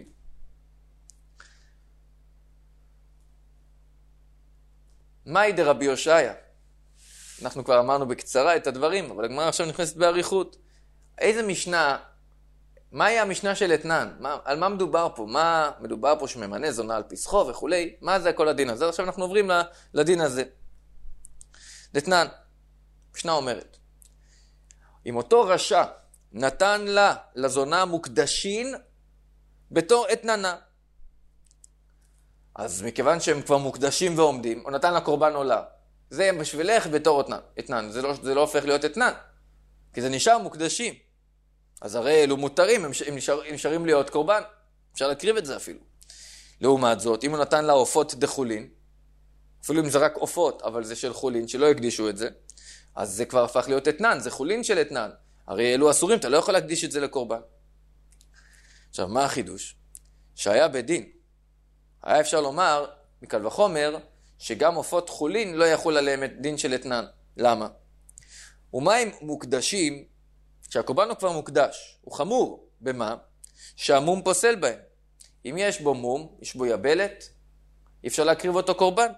מהי דרבי יושעיה? אנחנו כבר אמרנו בקצרה את הדברים, אבל הגמרא עכשיו נכנסת באריכות. איזה משנה, מהי המשנה של אתנן? על מה מדובר פה? מה מדובר פה שממנה זונה על פסחו וכולי? מה זה כל הדין הזה? עכשיו אנחנו עוברים לדין הזה. אתנן, משנה אומרת, אם אותו רשע נתן לה לזונה מוקדשין בתור אתננה, אז מכיוון שהם כבר מוקדשים ועומדים, הוא נתן לה קורבן עולה. זה בשבילך בתור אתנן. זה לא הופך להיות אתנן, כי זה נשאר מוקדשים. אז הרי אלו מותרים, הם נשארים להיות קורבן. אפשר להקריב את זה אפילו. לעומת זאת, אם הוא נתן לה עופות דחולין, אפילו אם זה רק עופות, אבל זה של חולין, שלא הקדישו את זה, אז זה כבר הפך להיות אתנן, זה חולין של אתנן. הרי אלו אסורים, אתה לא יכול להקדיש את זה לקורבן. עכשיו, מה החידוש? שהיה בדין. היה אפשר לומר, מקל וחומר, שגם עופות חולין לא יחול עליהם את דין של אתנן. למה? ומים מוקדשים, שהקורבן הוא כבר מוקדש, הוא חמור. במה? שהמום פוסל בהם. אם יש בו מום, יש בו יבלת, אי אפשר להקריב אותו קורבן.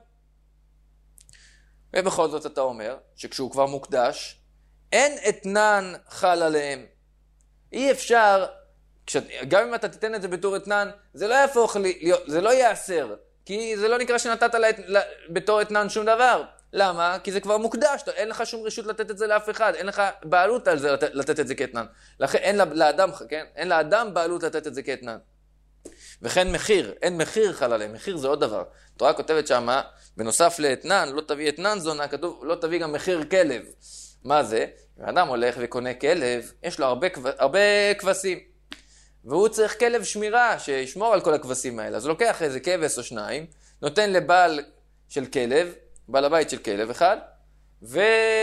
ובכל זאת אתה אומר, שכשהוא כבר מוקדש, אין אתנן חל עליהם. אי אפשר, גם אם אתה תיתן את זה בתור אתנן, זה לא יהפוך להיות, זה לא יאסר, כי זה לא נקרא שנתת בתור אתנן שום דבר. למה? כי זה כבר מוקדש, אין לך שום רשות לתת את זה לאף אחד, אין לך בעלות על זה לתת את זה כאתנן. לכן אין לאדם בעלות לתת את זה כאתנן. וכן מחיר, אין מחיר חל עליהם, מחיר זה עוד דבר. התורה כותבת שמה, בנוסף לאתנן, לא תביא אתנן זונה, כתוב, לא תביא גם מחיר כלב. מה זה? אם האדם הולך וקונה כלב, יש לו הרבה כבשים. והוא צריך כלב שמירה שישמור על כל הכבשים האלה. אז הוא לוקח איזה כבש או שניים, נותן לבעל של כלב, בעל הבית של כלב אחד, ואומר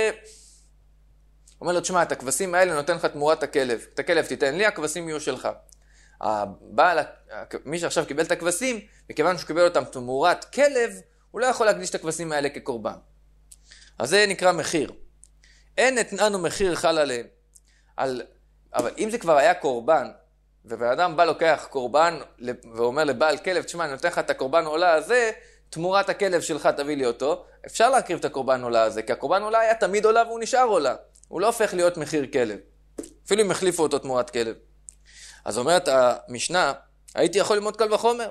לו, תשמע, את הכבשים האלה נותן לך תמורת הכלב. את הכלב תיתן לי, הכבשים יהיו שלך. מי שעכשיו קיבל את הכבשים, מכיוון שהוא קיבל אותם תמורת כלב, הוא לא יכול להקדיש את הכבשים האלה כקורבן. אז זה נקרא מחיר. אין אתנן ומחיר חל עליהם. אבל אם זה כבר היה קורבן, ובאדם בא לוקח קורבן ואומר לבעל כלב, תשמע, אני נותן לך את הקורבן עולה הזה, תמורת הכלב שלך תביא לי אותו, אפשר להקריב את הקורבן עולה הזה, כי הקורבן עולה היה תמיד עולה והוא נשאר עולה. הוא לא הופך להיות מחיר כלב. אפילו אם החליפו אותו תמורת כלב. אז אומרת המשנה, הייתי יכול ללמוד קל וחומר.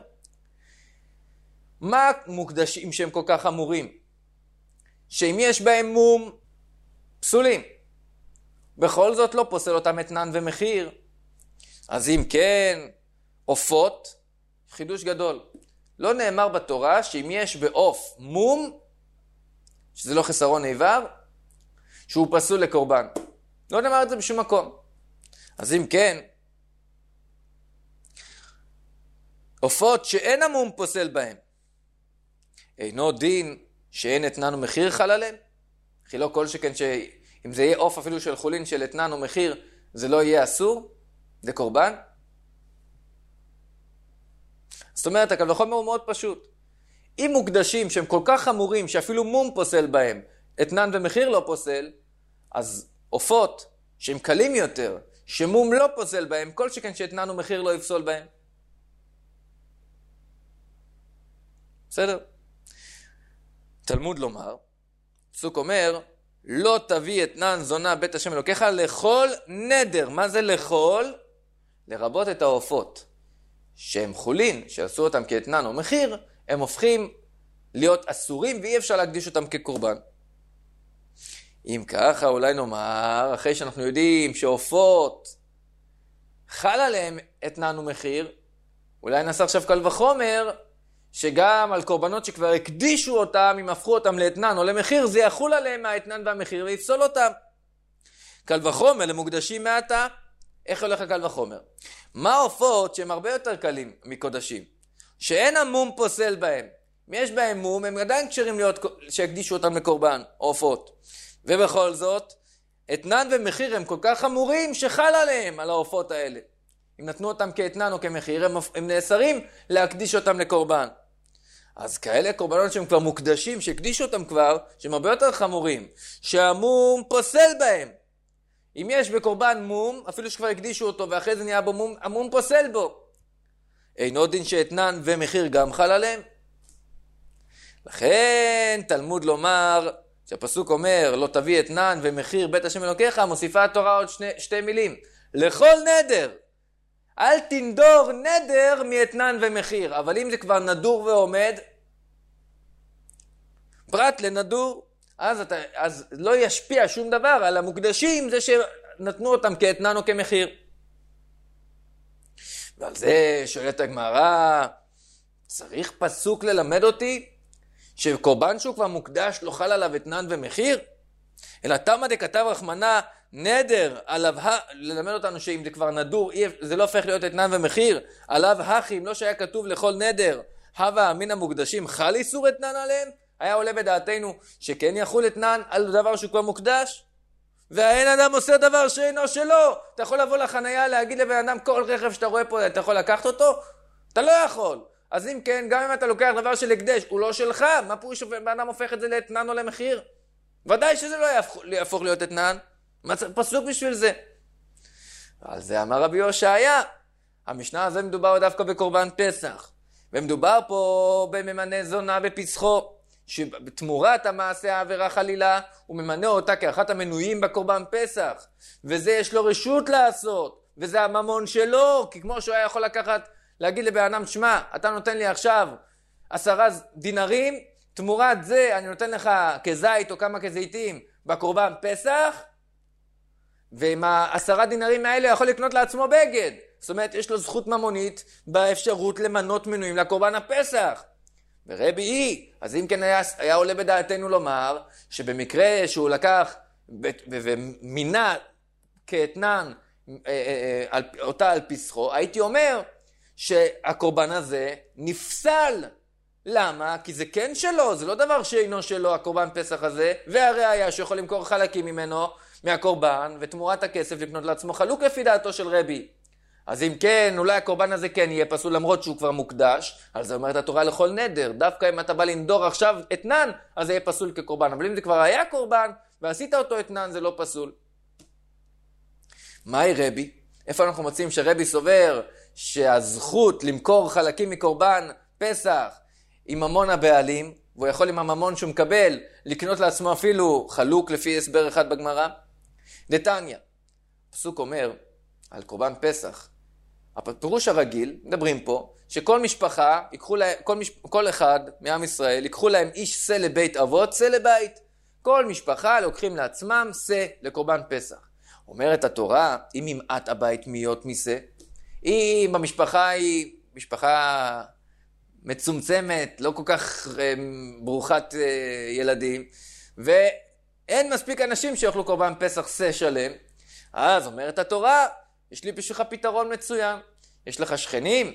מה מוקדשים שהם כל כך אמורים? שאם יש בהם מום, פסולים. בכל זאת לא פוסל אותם אתנן ומחיר. אז אם כן, עופות, חידוש גדול. לא נאמר בתורה שאם יש בעוף מום, שזה לא חסרון איבר, שהוא פסול לקורבן. לא נאמר את זה בשום מקום. אז אם כן, עופות שאין המום פוסל בהם, אינו דין שאין אתנן ומחיר חל עליהם? כי לא כל שכן שאם זה יהיה עוף אפילו של חולין של אתנן ומחיר, זה לא יהיה אסור? זה קורבן? זאת אומרת, הקל וחומר הוא מאוד פשוט. אם מוקדשים שהם כל כך חמורים שאפילו מום פוסל בהם, אתנן ומחיר לא פוסל, אז עופות שהם קלים יותר, שמום לא פוסל בהם, כל שכן שאתנן ומחיר לא יפסול בהם. בסדר? תלמוד לומר, פסוק אומר, לא תביא אתנן זונה בית השם אלוקיך לכל נדר. מה זה לכל? לרבות את העופות שהם חולין, שעשו אותם כאתנן או מחיר, הם הופכים להיות אסורים ואי אפשר להקדיש אותם כקורבן. אם ככה אולי נאמר, אחרי שאנחנו יודעים שעופות חל עליהם אתנן ומחיר, אולי נעשה עכשיו קל וחומר שגם על קורבנות שכבר הקדישו אותם, אם הפכו אותם לאתנן או למחיר, זה יחול עליהם מהאתנן והמחיר ויפסול אותם. קל וחומר למוקדשים מעתה. איך הולך הקל וחומר? מה עופות שהם הרבה יותר קלים מקודשים, שאין המום פוסל בהם? אם יש בהם מום, הם עדיין קשרים להיות שהקדישו אותם לקורבן, עופות. ובכל זאת, אתנן ומחיר הם כל כך חמורים שחל עליהם, על העופות האלה. אם נתנו אותם כאתנן או כמחיר, הם נאסרים להקדיש אותם לקורבן. אז כאלה קורבנות שהם כבר מוקדשים, שהקדישו אותם כבר, שהם הרבה יותר חמורים, שהמום פוסל בהם. אם יש בקורבן מום, אפילו שכבר הקדישו אותו ואחרי זה נהיה בו מום, המום פוסל בו. אינו דין שאתנן ומחיר גם חל עליהם. לכן תלמוד לומר, שהפסוק אומר, לא תביא אתנן ומחיר בית השם אלוקיך, מוסיפה התורה עוד שתי מילים. לכל נדר. אל תנדור נדר מאתנן ומחיר. אבל אם זה כבר נדור ועומד, פרט לנדור, אז לא ישפיע שום דבר על המוקדשים, זה שנתנו אותם כאתנן או כמחיר. ועל זה שואלת הגמרא, צריך פסוק ללמד אותי שקורבן שהוא כבר מוקדש לא חל עליו אתנן ומחיר? אלא תמה דכתב רחמנא נדר עליו, ללמד אותנו שאם זה כבר נדור, זה לא הופך להיות אתנן ומחיר, עליו הכי, אם לא שהיה כתוב לכל נדר, הווה מן המוקדשים חל איסור אתנן עליהם? היה עולה בדעתנו שכן יחול אתנן על דבר שהוא כבר מוקדש? והאין אדם עושה דבר שאינו שלו. אתה יכול לבוא לחנייה להגיד לבן אדם, כל רכב שאתה רואה פה, אתה יכול לקחת אותו? אתה לא יכול. אז אם כן, גם אם אתה לוקח דבר של הקדש, הוא לא שלך, מה פירוש שבן אדם הופך את זה לאתנן או למחיר? ודאי שזה לא יהפוך להיות אתנן. מה צריך פסוק בשביל זה? על זה אמר רבי הושעיה. המשנה הזה מדובר דווקא בקורבן פסח. ומדובר פה בממנה זונה בפסחו. שבתמורת המעשה העבירה חלילה, הוא ממנה אותה כאחת המנויים בקורבן פסח. וזה יש לו רשות לעשות. וזה הממון שלו. כי כמו שהוא היה יכול לקחת, להגיד לבן אדם, שמע, אתה נותן לי עכשיו 10 דינרים, תמורת זה אני נותן לך כזית או כמה כזיתים בקורבן פסח, ועם 10 דינרים האלה יכול לקנות לעצמו בגד. זאת אומרת, יש לו זכות ממונית באפשרות למנות מנויים לקורבן הפסח. ורבי אז אם כן היה עולה בדעתנו לומר, שבמקרה שהוא לקח ומינה כאתנן אותה על פסחו, הייתי אומר שהקורבן הזה נפסל. למה? כי זה כן שלו, זה לא דבר שאינו שלו הקורבן פסח הזה, והראיה שיכול למכור חלקים ממנו, מהקורבן, ותמורת הכסף לקנות לעצמו חלוק לפי דעתו של רבי. אז אם כן, אולי הקורבן הזה כן יהיה פסול למרות שהוא כבר מוקדש, אז זה אומרת התורה לכל נדר. דווקא אם אתה בא לנדור עכשיו אתנן, אז זה יהיה פסול כקורבן. אבל אם זה כבר היה קורבן, ועשית אותו אתנן, זה לא פסול. מהי רבי? איפה אנחנו מוצאים שרבי סובר שהזכות למכור חלקים מקורבן פסח עם ממון הבעלים, והוא יכול עם הממון שהוא מקבל לקנות לעצמו אפילו חלוק לפי הסבר אחד בגמרא? דתניא, הפסוק אומר על קורבן פסח, הפירוש הרגיל, מדברים פה, שכל משפחה, כל אחד מעם ישראל, ייקחו להם איש שא לבית אבות, שא לבית. כל משפחה לוקחים לעצמם שא לקורבן פסח. אומרת התורה, אם ימעט הבית מיות משא, אם המשפחה היא משפחה מצומצמת, לא כל כך ברוכת ילדים, ואין מספיק אנשים שיאכלו קורבן פסח שא שלם, אז אומרת התורה, יש לי בשבילך פתרון מצוין. יש לך שכנים?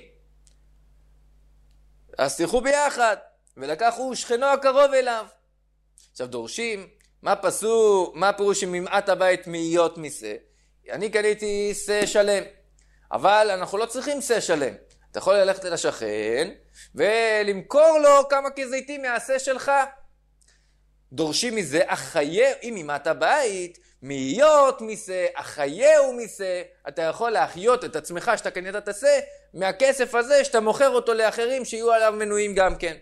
אז תלכו ביחד. ולקחו שכנו הקרוב אליו. עכשיו דורשים, מה פירוש ממעט הבית מאיות משא? אני קניתי שא שלם, אבל אנחנו לא צריכים שא שלם. אתה יכול ללכת לשכן ולמכור לו כמה כזיתים מהשא שלך. דורשים מזה, אם ממעט הבית מאיות משא, אחייהו משא, אתה יכול להחיות את עצמך שאתה קנית את השא מהכסף הזה שאתה מוכר אותו לאחרים שיהיו עליו מנויים גם כן.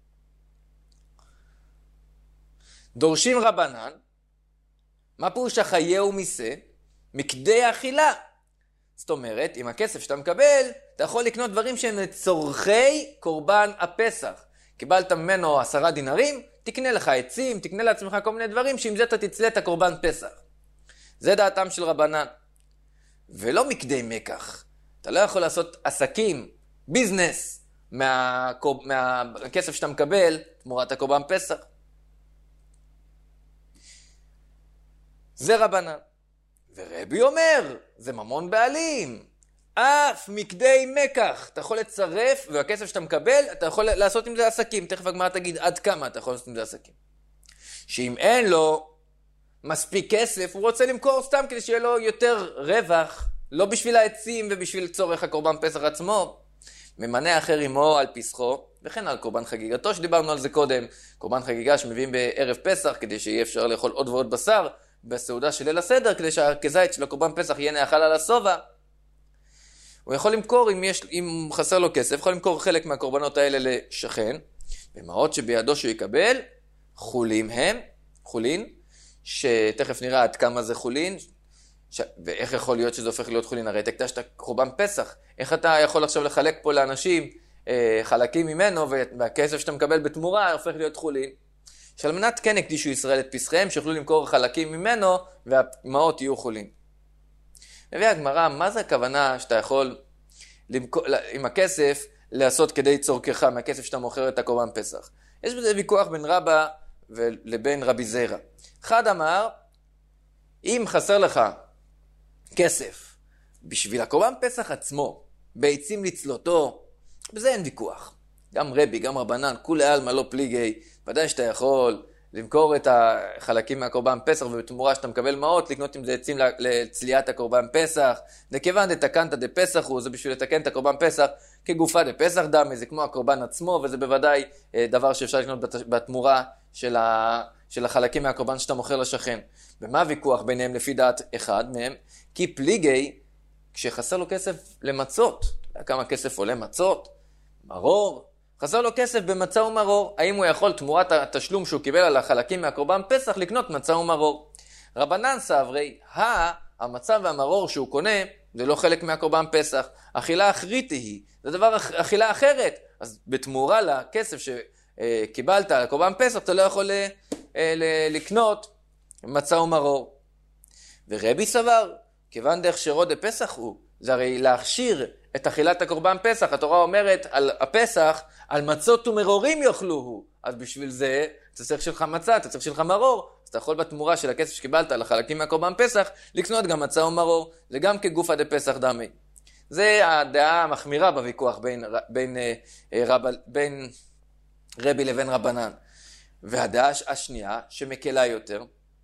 דורשים רבנן, מה פירוש אחייהו משא? מכדי אכילה. זאת אומרת, עם הכסף שאתה מקבל, אתה יכול לקנות דברים שהם לצורכי קורבן הפסח. קיבלת ממנו 10 דינרים, תקנה לך עצים, תקנה לעצמך כל מיני דברים, שעם זה אתה תצלה את הקורבן פסח. זה דעתם של רבנן. ולא מכדי מקח. אתה לא יכול לעשות עסקים, ביזנס, מהכסף שאתה מקבל, תמורת הקורבן פסח. זה רבנן. ורבי אומר, זה ממון בעלים. אף מכדי מקח. אתה יכול לצרף, והכסף שאתה מקבל, אתה יכול לעשות עם זה עסקים. תכף הגמרא תגיד עד כמה אתה יכול לעשות עם זה עסקים. שאם אין לו מספיק כסף, הוא רוצה למכור סתם כדי שיהיה לו יותר רווח, לא בשביל העצים ובשביל צורך הקורבן פסח עצמו. ממנה אחר עמו על פסחו, וכן על קורבן חגיגתו, שדיברנו על זה קודם. קורבן חגיגה שמביאים בערב פסח, כדי שיהיה אפשר לאכול עוד ועוד בשר, בסעודה של ליל הסדר, כדי שהכזית של הקורבן פסח יהיה נאכל על השובע. הוא יכול למכור, אם חסר לו כסף, יכול למכור חלק מהקורבנות האלה לשכן, ומעות שבידו שהוא יקבל, חולין, שתכף נראה עד כמה זה חולין, ואיך יכול להיות שזה הופך להיות חולין? הרי תקדשת קורבן פסח, איך אתה יכול עכשיו לחלק פה לאנשים חלקים ממנו, והכסף שאתה מקבל בתמורה הופך להיות חולין. שעל מנת כן הקדישו ישראל את פסחיהם, שיוכלו למכור חלקים ממנו, והמעות יהיו חולין. מביא הגמרא, מה זה הכוונה שאתה יכול עם הכסף לעשות כדי צורכך מהכסף שאתה מוכר את הקורבן פסח? יש בזה ויכוח בין רבא לבין רבי זירא. אחד אמר, אם חסר לך כסף בשביל הקורבן פסח עצמו, בעצים לצלותו, בזה אין ויכוח. גם רבי, גם רבנן, כולי עלמא לא פליגי, ודאי שאתה יכול למכור את החלקים מהקורבן פסח, ובתמורה שאתה מקבל מעות, לקנות עם זה עצים לצליית הקורבן פסח. דכיוון דתקנת דפסח הוא, זה בשביל לתקן את הקורבן פסח, כגופה דפסח דמי, זה כמו הקורבן עצמו, וזה בוודאי דבר שאפשר לקנות בתמורה של החלקים מהקורבן שאתה מוכר לשכן. ומה הוויכוח ביניהם לפי דעת אחד מהם? כי פליגי, כשחסר לו כסף למצות, אתה יודע כמה כסף עולה מצות? מרור? חסר לו כסף במצה ומרור, האם הוא יכול תמורת התשלום שהוא קיבל על החלקים מהקורבן פסח לקנות מצה ומרור? רבנן סברי, המצה והמרור שהוא קונה, זה לא חלק מהקורבן פסח. אכילה אחרית היא, זה דבר אכילה אחרת. אז בתמורה לכסף שקיבלת על הקורבן פסח, אתה לא יכול לקנות מצה ומרור. ורבי סבר, כיוון דהכשרו דפסח הוא, זה הרי להכשיר את אכילת הקורבן פסח. התורה אומרת על הפסח, על מצות ומרורים יאכלו הוא. אז בשביל זה, אתה צריך שלך מצה, אתה צריך שלך מרור. אז אתה יכול בתמורה של הכסף שקיבלת על החלקים מהקורבן פסח, לקנות גם מצה ומרור. זה גם כגופה דפסח דמי. זה הדעה המחמירה בוויכוח בין רבי לבין רבנן. והדעה השנייה, שמקלה יותר,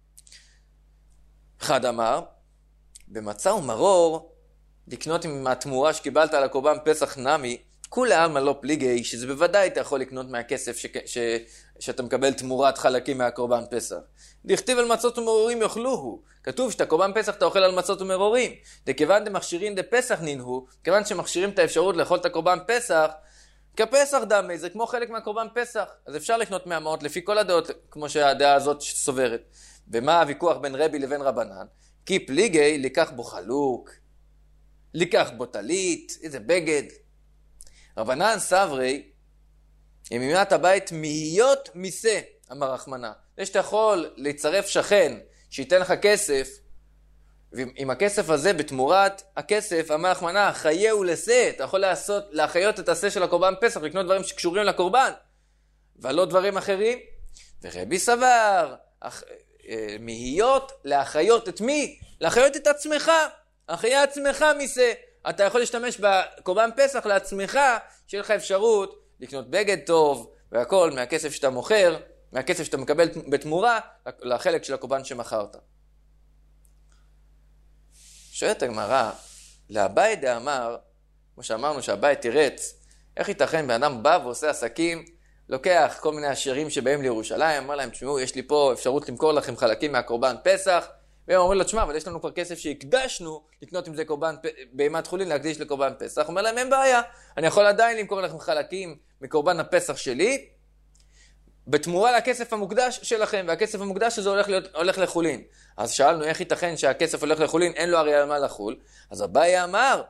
אחד אמר, במצה ומרור, לקנות עם התמורה שקיבלת על הקורבן פסח נמי, כולי עלמא לא פליגי, שזה בוודאי אתה יכול לקנות מהכסף שאתה מקבל תמורת חלקים מהקורבן פסח. דכתיב על מצות ומרורים יאכלוהו. כתוב שאתה קורבן פסח אתה אוכל על מצות ומרורים. דכיוון דמכשירים דפסח נינהו, כיוון שמכשירים את האפשרות לאכול את הקורבן פסח, כפסח דמי, זה כמו חלק מהקורבן פסח. אז אפשר לקנות מהמעות לפי כל הדעות, כמו שהדעה הזאת סוברת. ומה הוויכוח בין רבי לבין רבנן? כי פליגי לקח בו חלוק, לקח בו טלית, איזה בגד. רבנן סברי, אם ממעט הבית מאיות משא, אמר רחמנא. זה שאתה יכול לצרף שכן, שייתן לך כסף, ועם הכסף הזה, בתמורת הכסף, המלך מנה, חייהו לשא, אתה יכול להחיות את השא של הקורבן פסח, לקנות דברים שקשורים לקורבן, ולא דברים אחרים. ורבי סבר, מהיות להחיות את מי? להחיות את עצמך, החיה עצמך מזה. אתה יכול להשתמש בקורבן פסח לעצמך, שיהיה לך אפשרות לקנות בגד טוב, והכל מהכסף שאתה מוכר, מהכסף שאתה מקבל בתמורה, לחלק של הקורבן שמכרת. שואלת הגמרא, לאביי דאמר, כמו שאמרנו שאביי תירץ, איך ייתכן בן אדם בא ועושה עסקים, לוקח כל מיני עשירים שבאים לירושלים, אמר להם, תשמעו, יש לי פה אפשרות למכור לכם חלקים מהקורבן פסח, והם אומרים לו, תשמע, אבל יש לנו כבר כסף שהקדשנו לקנות עם זה בהמת חולין, להקדיש לקורבן פסח. אומר להם, אין בעיה, אני יכול עדיין למכור לכם חלקים מקורבן הפסח שלי, בתמורה לכסף המוקדש שלכם, והכסף המוקדש הזה הולך לחולין. אז שאלנו, איך ייתכן שהכסף הולך לחולין, אין לו הרי על מה לחול? אז אביי אמר,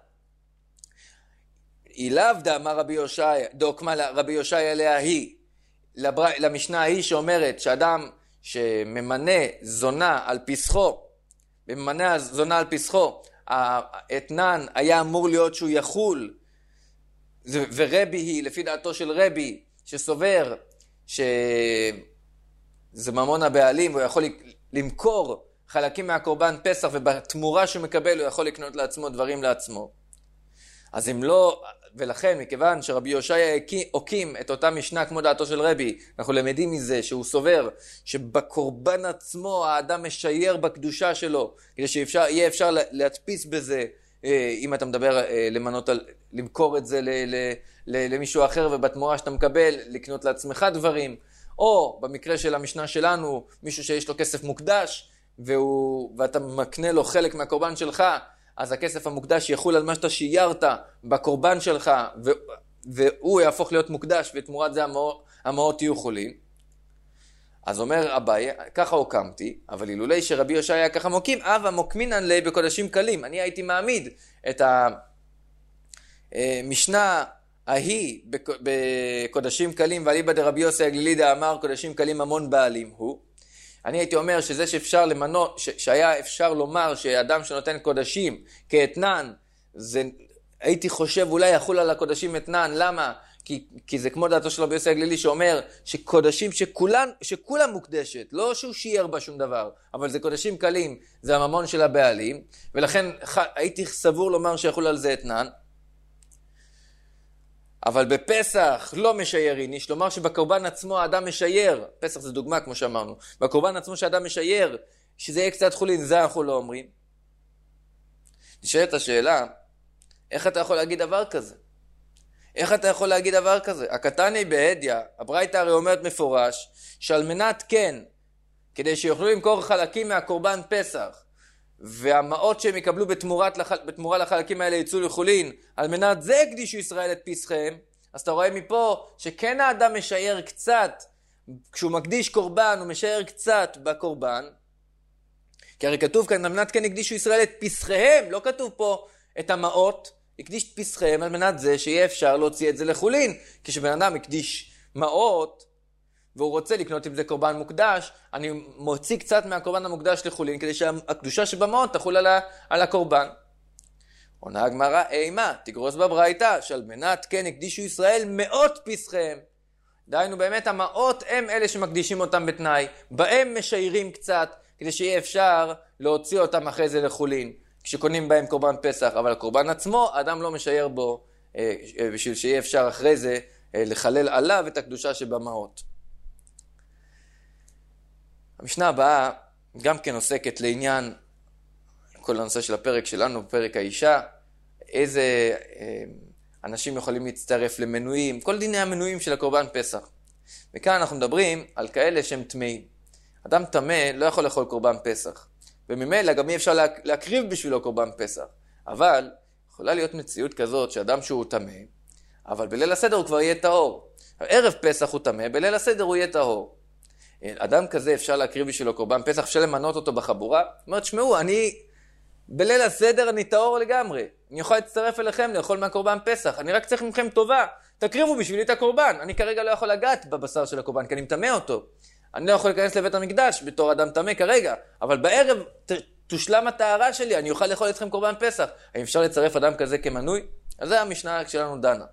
אילאו דאמר רבי יושעיה, דוקמה רבי יושעיה עליה היא, למשנה ההיא שאומרת שאדם שממנה זונה על פסחו, ממנה זונה על פסחו, האתנן היה אמור להיות שהוא יחול, ורבי היא, לפי דעתו של רבי, שסובר שזה ממון הבעלים, הוא יכול למכור חלקים מהקורבן פסח, ובתמורה שהוא מקבל הוא יכול לקנות לעצמו דברים לעצמו. אז אם לא, ולכן מכיוון שרבי יושעיה הוקים את אותה משנה כמו דעתו של רבי, אנחנו למדים מזה שהוא סובר שבקורבן עצמו האדם משייר בקדושה שלו, כדי שיהיה אפשר להדפיס בזה, אם אתה מדבר למכור את זה למישהו אחר, ובתמורה שאתה מקבל לקנות לעצמך דברים, או במקרה של המשנה שלנו, מישהו שיש לו כסף מוקדש, ואתה מקנה לו חלק מהקורבן שלך, אז הכסף המוקדש יחול על מה שאתה שיירת בקורבן שלך, והוא יהפוך להיות מוקדש, ותמורת זה המעות יהיו חולים. אז אומר אביי, ככה הוקמתי, אבל אילולי שרבי יושעיה היה ככה מוקים, אבא מוקמינן לי בקודשים קלים. אני הייתי מעמיד את המשנה ההיא בקודשים קלים, ואליבא דרבי יוסי הגלילי דאמר קודשים קלים המון בעלים הוא. אני הייתי אומר שזה שאפשר למנות, שהיה אפשר לומר שאדם שנותן קודשים כאתנן, הייתי חושב אולי יחול על הקודשים אתנן. למה? כי זה כמו דעתו של רבי יוסי הגלילי שאומר שקודשים שכולם מוקדשת, לא שהוא שיער בה שום דבר, אבל זה קודשים קלים, זה הממון של הבעלים, ולכן הייתי סבור לומר שיחול על זה אתנן. אבל בפסח לא משייר איניש, לומר שבקורבן עצמו האדם משייר, פסח זה דוגמה כמו שאמרנו, בקורבן עצמו שהאדם משייר, שזה יהיה קצת חולין, זה אנחנו לא אומרים. נשאלת השאלה, איך אתה יכול להגיד דבר כזה? איך אתה יכול להגיד דבר כזה? הקטני בהדיא, הברייתא הרי אומרת מפורש, שעל מנת כן, כדי שיוכלו למכור חלקים מהקורבן פסח, והמעות שהם יקבלו בתמורה לחלקים האלה יצאו לחולין, על מנת זה הקדישו ישראל את פסחיהם. אז אתה רואה מפה שכן האדם משייר קצת, כשהוא מקדיש קורבן הוא משייר קצת בקורבן, כי הרי כתוב כאן, על מנת כן הקדישו ישראל את פסחיהם, לא כתוב פה את המעות, הקדיש את פסחיהם על מנת זה שיהיה אפשר להוציא את זה לחולין. כשבן אדם הקדיש מעות, והוא רוצה לקנות עם זה קורבן מוקדש, אני מוציא קצת מהקורבן המוקדש לחולין, כדי שהקדושה שבמעות תחול על הקורבן. עונה הגמרא, אימה, תגרוס בברייתא, שעל מנת כן הקדישו ישראל מאות פסחיהם. דהיינו באמת המעות הם אלה שמקדישים אותם בתנאי, בהם משיירים קצת, כדי שיהיה אפשר להוציא אותם אחרי זה לחולין, כשקונים בהם קורבן פסח, אבל הקורבן עצמו, האדם לא משייר בו, בשביל שיהיה אפשר אחרי זה לחלל עליו את הקדושה שבמעות. המשנה הבאה גם כן עוסקת לעניין כל הנושא של הפרק שלנו, פרק האישה, איזה אנשים יכולים להצטרף למנויים, כל דיני המנויים של הקורבן פסח. וכאן אנחנו מדברים על כאלה שהם טמאים. אדם טמא לא יכול לאכול קורבן פסח, וממילא גם אי אפשר להקריב בשבילו קורבן פסח. אבל יכולה להיות מציאות כזאת שאדם שהוא טמא, אבל בליל הסדר הוא כבר יהיה טהור. ערב פסח הוא טמא, בליל הסדר הוא יהיה טהור. אדם כזה אפשר להקריב בשבילו קורבן פסח, אפשר למנות אותו בחבורה. אומרת, שמעו, בליל הסדר אני טהור לגמרי. אני יכול להצטרף אליכם לאכול מהקורבן פסח. אני רק צריך מכם טובה. תקריבו בשבילי את הקורבן. אני כרגע לא יכול לגעת בבשר של הקורבן, כי אני מטמא אותו. אני לא יכול להיכנס לבית המקדש בתור אדם טמא כרגע. אבל בערב תושלם הטהרה שלי, אני אוכל לאכול אתכם קורבן פסח. האם אפשר לצרף אדם כזה כמנוי? אז זה המשנה שלנו דנה.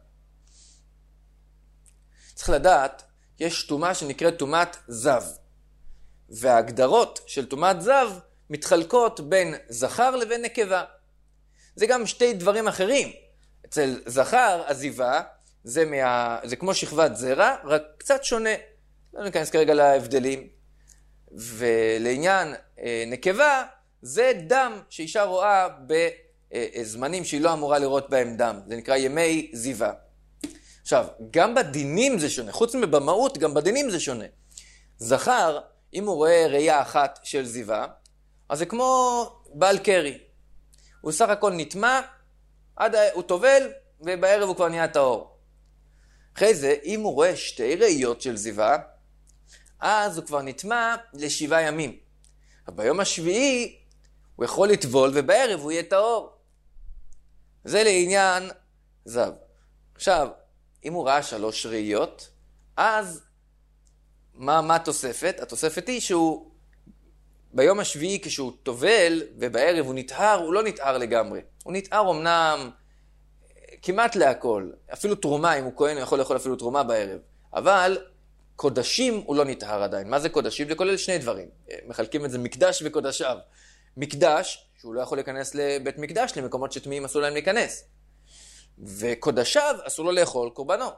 צריך לדעת, יש טומאה שנקראת טומאת זב. וההגדרות של טומאת זב מתחלקות בין זכר לבין נקבה. זה גם שתי דברים אחרים. אצל זכר, עזיבה, זה כמו שכבת זרע, רק קצת שונה. לא ניכנס כרגע להבדלים. ולעניין נקבה, זה דם שאישה רואה בזמנים שהיא לא אמורה לראות בהם דם. זה נקרא ימי זיבה. עכשיו, גם בדינים זה שונה. חוץ מבמהות, גם בדינים זה שונה. זכר, אם הוא רואה ראייה אחת של זיבה, אז זה כמו בעל קרי. הוא סך הכל נטמע, הוא טובל, ובערב הוא כבר נהיה טהור. אחרי זה, אם הוא רואה שתי ראיות של זיבה, אז הוא כבר נטמע ל7 ימים. אבל ביום השביעי הוא יכול לטבול, ובערב הוא יהיה טהור. זה לעניין זב. עכשיו, אם הוא ראה 3 ראיות, אז מה התוספת? התוספת היא שהוא ביום השביעי כשהוא טובל ובערב הוא נטהר, הוא לא נטהר לגמרי. הוא נטהר אמנם כמעט להכל. אפילו תרומה, אם הוא כהן הוא יכול לאכול אפילו תרומה בערב. אבל קודשים הוא לא נטהר עדיין. מה זה קודשים? זה כולל 2 דברים. מחלקים את זה מקדש וקודשיו. מקדש, שהוא לא יכול להיכנס לבית מקדש, למקומות שטמאים אסור להם להיכנס. וקודשיו אסור לו לאכול קורבנות.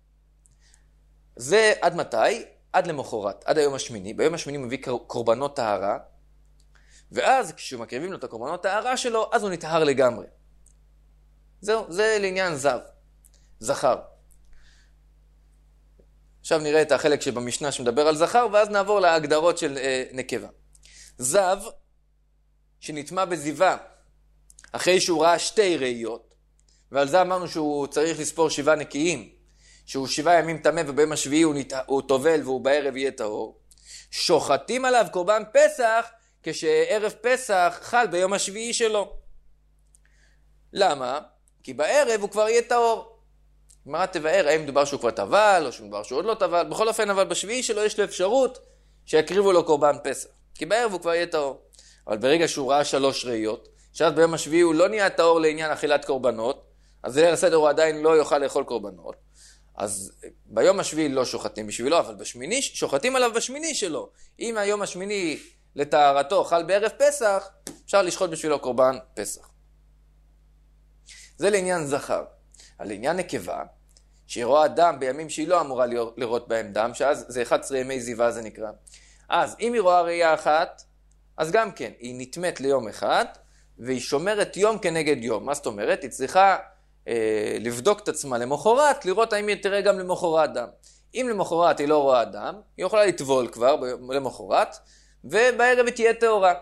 זה עד מתי? עד למחרת, עד היום השמיני. ביום השמיני מביא קורבנות טהרה, ואז כשמקריבים לו את הקורבנות טהרה שלו, אז הוא נטהר לגמרי. זהו, זה לעניין זב, זכר. עכשיו נראה את החלק שבמשנה שמדבר על זכר, ואז נעבור להגדרות של נקבה. זב, שנטמע בזיבה, אחרי שהוא ראה 2 ראיות, ועל זה אמרנו שהוא צריך לספור 7 נקיים, שהוא 7 ימים טמא וביום השביעי הוא טובל והוא בערב יהיה טהור. שוחטים עליו קורבן פסח כשערב פסח חל ביום השביעי שלו. למה? כי בערב הוא כבר יהיה טהור. גמרא תבאר האם מדובר שהוא כבר טבל או שמדובר שהוא עוד לא טבל. בכל אופן אבל בשביעי שלו יש לו אפשרות שיקריבו לו קורבן פסח. כי בערב הוא כבר יהיה טהור. אבל ברגע שהוא ראה 3 ראיות, שאז ביום השביעי הוא לא נהיה טהור לעניין אכילת קורבנות, אז ליל הסדר הוא עדיין לא יוכל לאכול קורבנות. אז ביום השביעי לא שוחטים בשבילו, אבל בשמיני, שוחטים עליו בשמיני שלו. אם היום השמיני לטהרתו חל בערב פסח, אפשר לשחוט בשבילו קורבן פסח. זה לעניין זכר. על עניין נקבה, שהיא רואה דם בימים שהיא לא אמורה לראות בהם דם, שאז זה 11 ימי זיווה זה נקרא. אז אם היא רואה ראייה אחת, אז גם כן, היא נטמאת ליום אחד, והיא שומרת יום כנגד יום. מה זאת אומרת? היא צריכה לבדוק את עצמה למחרת, לראות האם היא תראה גם למחרת דם. אם למחרת היא לא רואה דם, היא יכולה לטבול כבר למחרת, ובערב היא תהיה טהורה.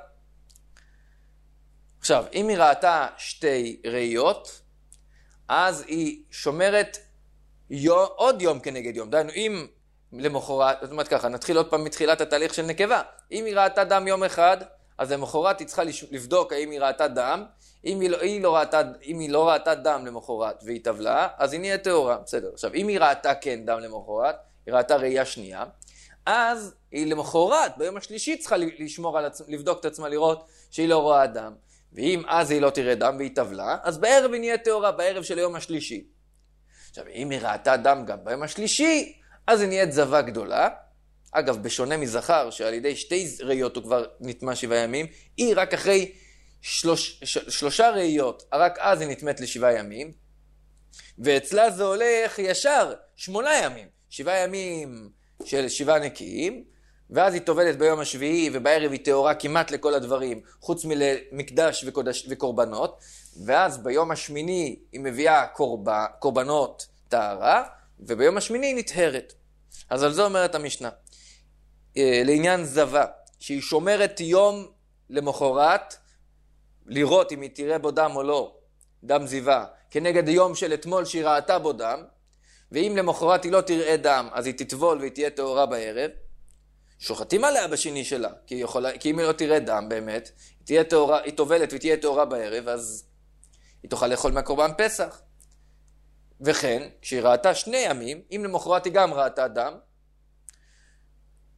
עכשיו, אם היא ראתה 2 ראיות, אז היא שומרת עוד יום כנגד יום. דהיינו, אם למחרת, זאת אומרת ככה, נתחיל עוד פעם מתחילת התהליך של נקבה. אם היא ראתה דם יום אחד, אז למחרת היא צריכה לבדוק האם היא ראתה דם. אם היא לא ראתה דם למחרת והיא טבלה, אז היא נהיה טהורה. בסדר. עכשיו, אם היא ראתה כן דם למחרת, היא ראתה ראייה שנייה, אז היא למחרת, ביום השלישי צריכה לבדוק את עצמה, לראות שהיא לא רואה דם. ואם אז היא לא תראה דם והיא טבלה, אז בערב היא נהיה טהורה, בערב של היום השלישי. עכשיו, אם היא ראתה דם גם ביום השלישי, אז היא נהיית זבה גדולה. אגב, בשונה מזכר, שעל ידי 2 ראיות הוא כבר נטמע 7 ימים, היא רק אחרי 3 ראיות, רק אז היא נטמאת ל7 ימים, ואצלה זה הולך ישר 8 ימים, 7 ימים של 7 נקיים, ואז היא טובלת ביום השביעי, ובערב היא טהורה כמעט לכל הדברים, חוץ מלמקדש וקורבנות, ואז ביום השמיני היא מביאה קורבנות טהרה, וביום השמיני היא נטהרת. אז על זה אומרת המשנה. לעניין זבה, שהיא שומרת יום למחרת, לראות אם היא תראה בו דם או לא, דם זיווה, כנגד היום של אתמול שהיא ראתה בו דם, ואם למחרת היא לא תראה דם, אז היא תטבול והיא תהיה טהורה בערב, שוחטים עליה בשני שלה, כי אם היא לא תראה דם באמת, היא טובלת והיא תהיה טהורה בערב, אז היא תוכל לאכול מהקורבן פסח. וכן, כשהיא ראתה 2 ימים, אם למחרת היא גם ראתה דם,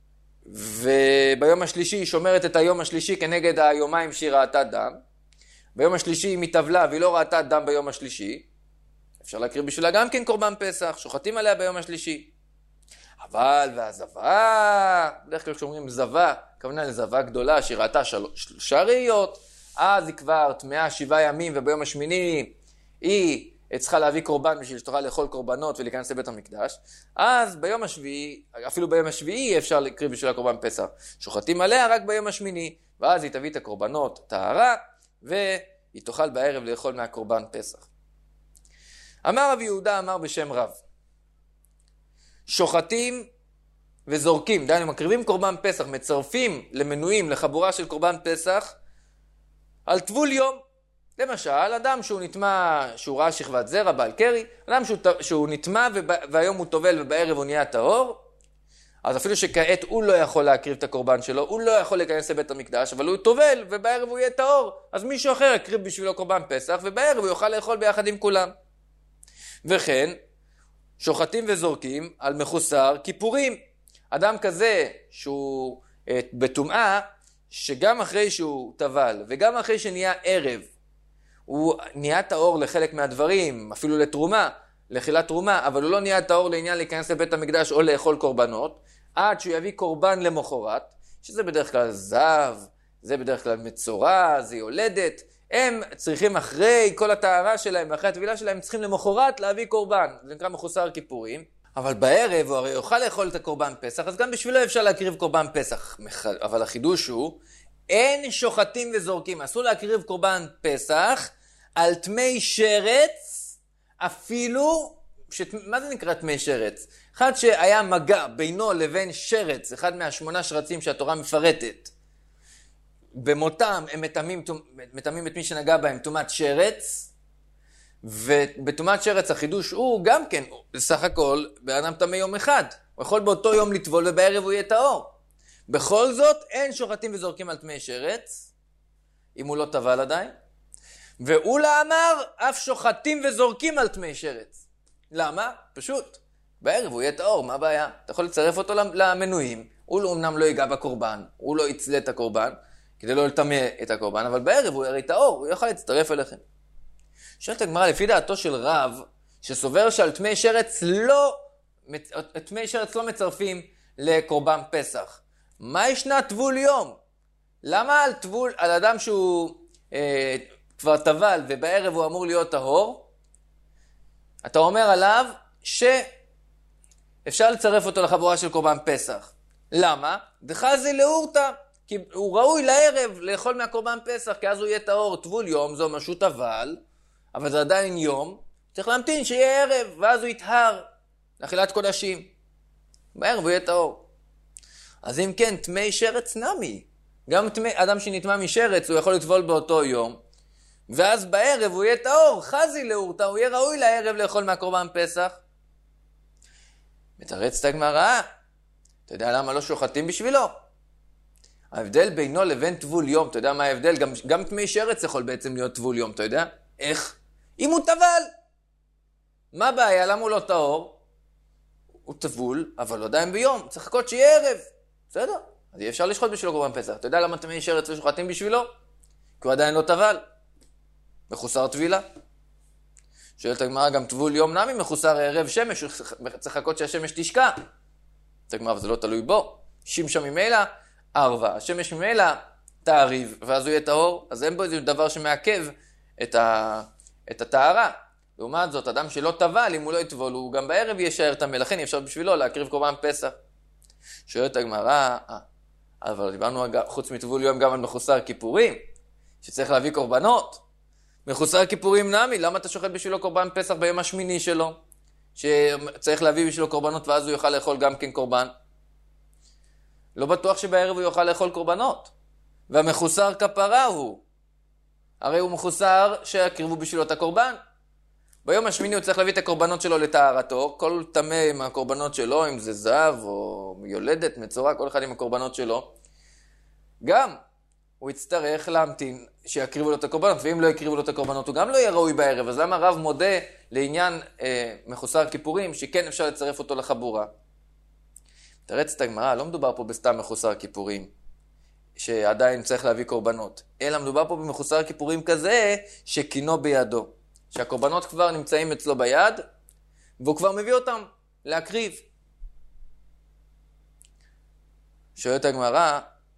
וביום השלישי היא שומרת את היום השלישי כנגד היומיים שהיא ראתה דם. ביום השלישי היא מתאבלה והיא לא ראתה דם ביום השלישי. אפשר להקריב בשבילה גם כן קורבן פסח, שוחטים עליה ביום השלישי. אבל והזווה, בדרך כלל כשאומרים זווה, הכוונה לזווה גדולה שהיא ראתה 3 ראיות, אז היא כבר טמאה 7 ימים, וביום השמיני היא צריכה להביא קורבן בשביל שתוכל לאכול קורבנות ולהיכנס לבית המקדש. אז ביום השביעי, אפילו ביום השביעי אפשר להקריב בשבילה קורבן פסח. שוחטים עליה רק ביום השמיני, ואז היא תביא את הקורבנות טהרה, והיא תוכל בערב לאכול מהקורבן פסח. אמר רב יהודה, אמר בשם רב, שוחטים וזורקים, דיינו מקריבים קורבן פסח, מצרפים למנויים לחבורה של קורבן פסח על טבול יום. למשל, אדם שהוא נטמע, שהוא ראה שכבת זרע, בעל קרי, אדם שהוא נטמע והיום הוא טובל ובערב הוא נהיה טהור, אז אפילו שכעת הוא לא יכול להקריב את הקורבן שלו, הוא לא יכול להיכנס לבית המקדש, אבל הוא טובל ובערב הוא יהיה טהור, אז מישהו אחר יקריב בשבילו קורבן פסח ובערב הוא יוכל לאכול ביחד עם כולם. וכן, שוחטים וזורקים על מחוסר כיפורים. אדם כזה שהוא בטומאה, שגם אחרי שהוא טבל וגם אחרי שנהיה ערב, הוא נהיה טהור לחלק מהדברים, אפילו לתרומה, לאכילת תרומה, אבל הוא לא נהיה טהור לעניין להיכנס לבית המקדש או לאכול קורבנות, עד שהוא יביא קורבן למחרת, שזה בדרך כלל זב, זה בדרך כלל מצורע, זה יולדת, הם צריכים אחרי כל הטהרה שלהם ואחרי הטבילה שלהם, צריכים למחרת להביא קורבן, זה נקרא מחוסר כיפורים, אבל בערב הוא הרי יוכל לאכול את הקורבן פסח, אז גם בשבילו אפשר להקריב קורבן פסח, אבל החידוש הוא, אין שוחטים וזורקים, אסור להקריב קורבן פסח על תמי שרץ, אפילו, מה זה נקרא תמי שרץ? אחד שהיה מגע בינו לבין שרץ, אחד מה8 שרצים שהתורה מפרטת, במותם הם מטמאים את מי שנגע בהם תומת שרץ, ובתומת שרץ החידוש הוא גם כן, בסך הכל, באדם טמא יום אחד, הוא יכול באותו יום לטבול ובערב הוא יהיה טהור. בכל זאת, אין שוחטים וזורקים על תמי שרץ, אם הוא לא טבל עדיין. ואולה אמר, אף שוחטים וזורקים על תמי שרץ. למה? פשוט. בערב הוא יהיה טהור, מה הבעיה? אתה יכול לצרף אותו למנויים, הוא אמנם לא ייגע בקורבן, הוא לא יצלה את הקורבן, כדי לא לטמא את הקורבן, אבל בערב הוא הרי טהור, הוא יכול להצטרף אליכם. שואלת הגמרא, לפי דעתו של רב, שסובר שעל תמי שרץ לא מצרפים לקורבן פסח. מה ישנה טבול יום? למה על אדם שהוא כבר טבל ובערב הוא אמור להיות טהור, אתה אומר עליו שאפשר לצרף אותו לחבורה של קורבן פסח. למה? דחזי לאורתא, כי הוא ראוי לערב לאכול מהקורבן פסח, כי אז הוא יהיה טהור. טבול יום זו משהו טבל, אבל זה עדיין יום, צריך להמתין שיהיה ערב, ואז הוא יטהר לאכילת קודשים. בערב הוא יהיה טהור. אז אם כן, תמי שרץ נמי. גם אדם שנטמא משרץ, הוא יכול לטבול באותו יום, ואז בערב הוא יהיה טהור, חזי לאורתא, הוא יהיה ראוי לערב לאכול מהקורבן פסח. מתרצת הגמרא, אתה יודע למה לא שוחטים בשבילו? ההבדל בינו לבין טבול יום, אתה יודע מה ההבדל? גם תמי שרץ יכול בעצם להיות טבול יום, אתה יודע? איך? אם הוא טבל. מה הבעיה? למה הוא לא טהור? הוא טבול, אבל עדיין ביום, צריך לחכות שיהיה ערב. בסדר? אז יהיה אפשר לשחוט בשבילו קורבן פסח. אתה יודע למה תמי שרץ ושוחטים בשבילו? כי הוא עדיין לא טבל. מחוסר טבילה. שואלת הגמרא, גם טבול יום נמי מחוסר ערב שמש, צריך לחכות שהשמש תשקע. זאת הגמרא, אבל זה לא תלוי בו. שמשה ממילא ערבה, השמש ממילא תעריב, ואז הוא יהיה טהור, אז אין בו איזה דבר שמעכב את הטהרה. לעומת זאת, אדם שלא טבל, אם הוא לא יטבול, הוא גם בערב יישאר טמא, לכן אי אפשר בשבילו להקריב קורבן פסח. שואלת הגמרא, אבל דיברנו חוץ מטבול יום גם על מחוסר כיפורים, שצריך להביא קורבנות. מחוסר כיפורים נמי, למה אתה שוחט בשבילו קורבן פסח ביום השמיני שלו? שצריך להביא בשבילו קורבנות ואז הוא יוכל לאכול גם כן קורבן. לא בטוח שבערב הוא יוכל לאכול קורבנות. והמחוסר כפרה הוא. הרי הוא מחוסר שיקריבו בשבילו את הקורבן. ביום השמיני הוא צריך להביא את הקורבנות שלו לטהרתו. כל טמא עם הקורבנות שלו, אם זה זב או יולדת, מצורע, כל אחד עם הקורבנות שלו. גם הוא יצטרך להמתין שיקריבו לו את הקורבנות, ואם לא יקריבו לו את הקורבנות הוא גם לא יהיה ראוי בערב. אז למה הרב מודה לעניין מחוסר כיפורים שכן אפשר לצרף אותו לחבורה? תרץ את הגמרא, לא מדובר פה בסתם מחוסר כיפורים, שעדיין צריך להביא קורבנות, אלא מדובר פה במחוסר כיפורים כזה, שקינו בידו. שהקורבנות כבר נמצאים אצלו ביד, והוא כבר מביא אותם להקריב. שואלת הגמרא,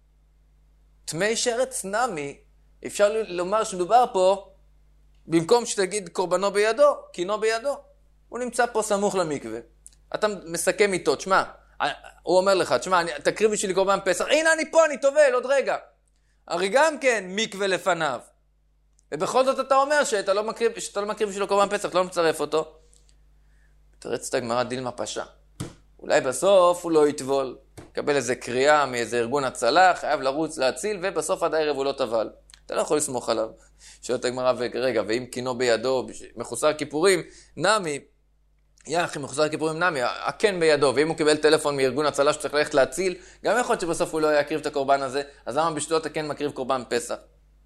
תמי שרץ נמי, אפשר לומר שמדובר פה, במקום שתגיד קורבנו בידו, קינו בידו. הוא נמצא פה סמוך למקווה. אתה מסכם איתו, תשמע, הוא אומר לך, תשמע, תקריב בשבילי קורבן פסח, הנה אני פה, אני טובל, עוד רגע. הרי גם כן מקווה לפניו. ובכל זאת אתה אומר שאתה לא מקריב בשבילו קורבן פסח, אתה לא מצרף אותו. תרץ את הגמרא דילמה פשע. אולי בסוף הוא לא יטבול, יקבל איזה קריאה מאיזה ארגון הצלה, חייב לרוץ להציל, ובסוף עד הערב הוא לא טבל. אתה לא יכול לסמוך עליו. שואלת הגמרא, רגע, ואם קינו בידו, מחוסר כיפורים, נמי, יחי מחוסר כיפורים נמי, הכן בידו, ואם הוא קיבל טלפון מארגון הצלה שצריך ללכת להציל, גם יכול להיות שבסוף הוא לא יקריב את הקורבן הזה, אז למה בשבילות הכן מקריב קורבן פסח?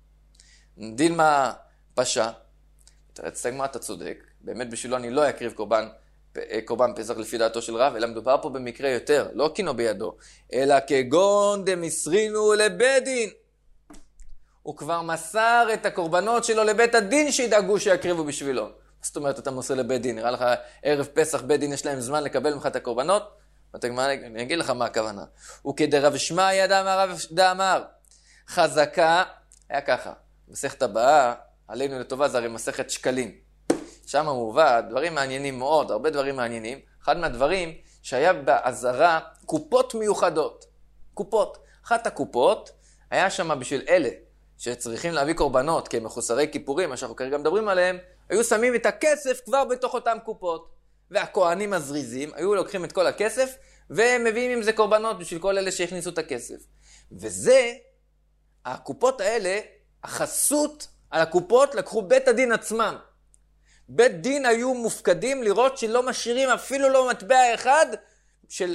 דילמה פשע, תרץ את הגמרא, אתה צודק, באמת בשבילו אני לא יקריב קורבן פסח לפי דעתו של רב, אלא מדובר פה במקרה יותר, לא קינו בידו, אלא כגון דמסרינו לבית דין. הוא כבר מסר את הקורבנות שלו לבית הדין שידאגו שיקריבו בשבילו. זאת אומרת, אתה מוסר לבית דין, נראה לך ערב פסח בית דין יש להם זמן לקבל ממך את הקורבנות? אני אגיד לך מה הכוונה. וכדרב שמעיה דאמר, חזקה, היה ככה, מסכת הבאה, עלינו לטובה זה הרי מסכת שקלים. שם מובא דברים מעניינים מאוד, הרבה דברים מעניינים. אחד מהדברים שהיה בעזרה קופות מיוחדות. קופות. אחת הקופות היה שם בשביל אלה שצריכים להביא קורבנות כמחוסרי כיפורים, מה שאנחנו כרגע מדברים עליהם, היו שמים את הכסף כבר בתוך אותם קופות. והכהנים הזריזים היו לוקחים את כל הכסף ומביאים עם זה קורבנות בשביל כל אלה שהכניסו את הכסף. וזה, הקופות האלה, החסות על הקופות לקחו בית הדין עצמם. בית דין היו מופקדים לראות שלא משאירים אפילו לא מטבע אחד של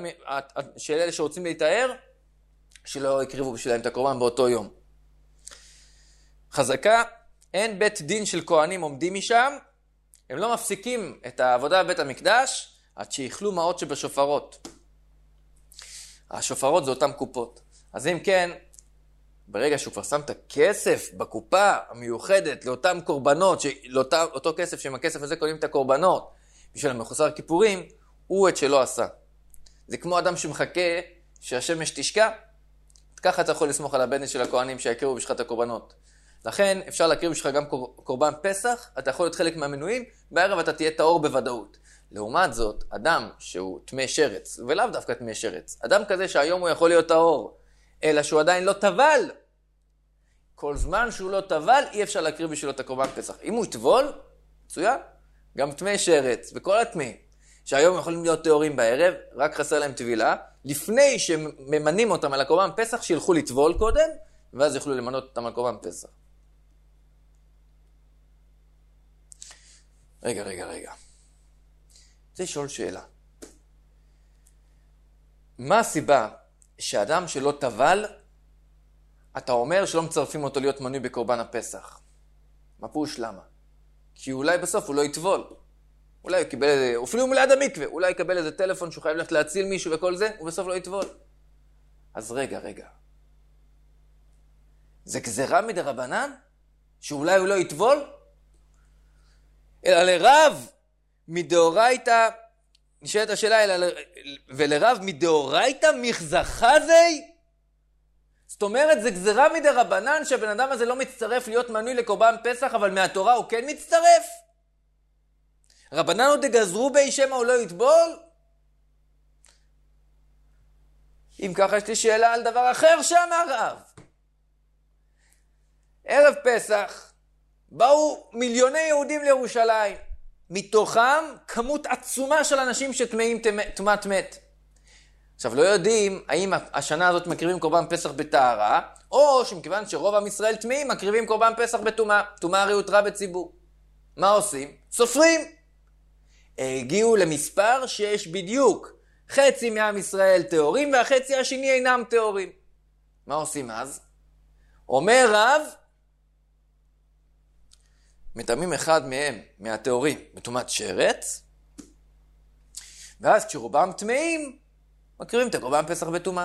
אלה שרוצים להתאר, שלא יקריבו בשבילם את הקורבן באותו יום. חזקה, אין בית דין של כהנים עומדים משם, הם לא מפסיקים את העבודה בבית המקדש עד שיכלו מעות שבשופרות. השופרות זה אותם קופות. אז אם כן, ברגע שהוא כבר שם את הכסף בקופה המיוחדת לאותם קורבנות, לאותו כסף שעם הכסף הזה קונים את הקורבנות בשביל המחוסר כיפורים, הוא את שלא עשה. זה כמו אדם שמחכה שהשמש תשקע, ככה אתה יכול לסמוך על הבטן של הכהנים שיקריבו בשבילך את הקורבנות. לכן אפשר להקריב בשבילך גם קורבן פסח, אתה יכול להיות חלק מהמנויים, בערב אתה תהיה טהור בוודאות. לעומת זאת, אדם שהוא תמי שרץ, ולאו דווקא תמי שרץ, אדם כזה שהיום הוא יכול להיות טהור, אלא שהוא עדיין לא טבל. כל זמן שהוא לא טבל, אי אפשר להקריב בשבילו את הקורבן פסח. אם הוא יטבול, מצוין. גם תמי שרץ, וכל התמי, שהיום יכולים להיות טהורים בערב, רק חסר להם טבילה, לפני שממנים אותם על הקורבן פסח, שילכו לטבול קודם, ואז יוכלו למנות אותם על קורבן פסח. רגע. זה שואל שאלה. מה הסיבה שאדם שלא טבל, אתה אומר שלא מצרפים אותו להיות מנוי בקורבן הפסח? מה פירוש למה? כי אולי בסוף הוא לא יטבול. אולי הוא קיבל איזה, אפילו מליד המקווה, אולי יקבל איזה טלפון שהוא חייב ללכת להציל מישהו וכל זה, ובסוף לא יטבול. אז רגע. זה גזירה מדרבנן? שאולי הוא לא יטבול? אלא לרב מדאורייתא, נשאלת השאלה, ולרב מדאורייתא מחזחזי? זאת אומרת, זה גזירה מדרבנן שהבן אדם הזה לא מצטרף להיות מנוי לקורבן פסח, אבל מהתורה הוא כן מצטרף? רבנן עוד גזרו בי שמא הוא לא יטבול? אם ככה יש לי שאלה על דבר אחר שאמר רב. ערב פסח באו מיליוני יהודים לירושלים, מתוכם כמות עצומה של אנשים שטמאים טומאת מת. עכשיו לא יודעים האם השנה הזאת מקריבים קורבן פסח בטהרה, או שמכיוון שרוב עם ישראל טמאים מקריבים קורבן פסח בטומאה. טומאה הרי הותרה בציבור. מה עושים? סופרים. הגיעו למספר שיש בדיוק חצי מעם ישראל טהורים והחצי השני אינם טהורים. מה עושים אז? אומר רב, מטמאים אחד מהם מהטהורים בטומאת שרץ, ואז כשרובם טמאים מקריבים את הקורבן פסח בטומאה.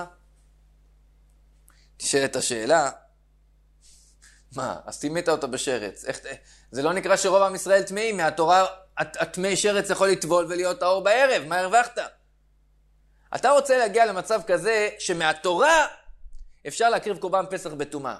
תשאלת השאלה, מה, אז תימית אותו בשרץ. זה לא נקרא שרוב עם ישראל טמאים, מהתורה הטמאי שרץ יכול לטבול ולהיות האור בערב, מה הרווחת? אתה רוצה להגיע למצב כזה שמהתורה אפשר להקריב קורבן פסח בטומאה.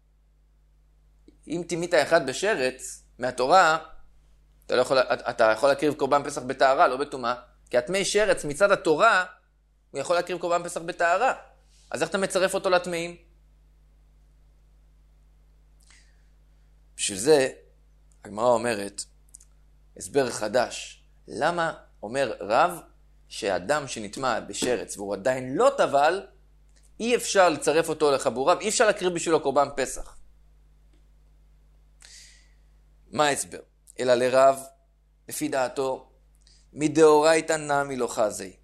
אם תימית אחד בשרץ, מהתורה, אתה יכול להקריב קורבן פסח בטהרה, לא בטומאה, כי הטמאי שרץ מצד התורה, הוא יכול להקריב קורבן פסח בטהרה. אז איך אתה מצרף אותו לטמאים? בשביל זה, הגמרא אומרת, הסבר חדש. למה אומר רב שאדם שנטמע בשרץ והוא עדיין לא טבל, אי אפשר לצרף אותו לחבוריו, אי אפשר להקריב בשבילו קורבן פסח. מה ההסבר? אלא לרב, לפי דעתו, מדאורייתא נמי לא חזי.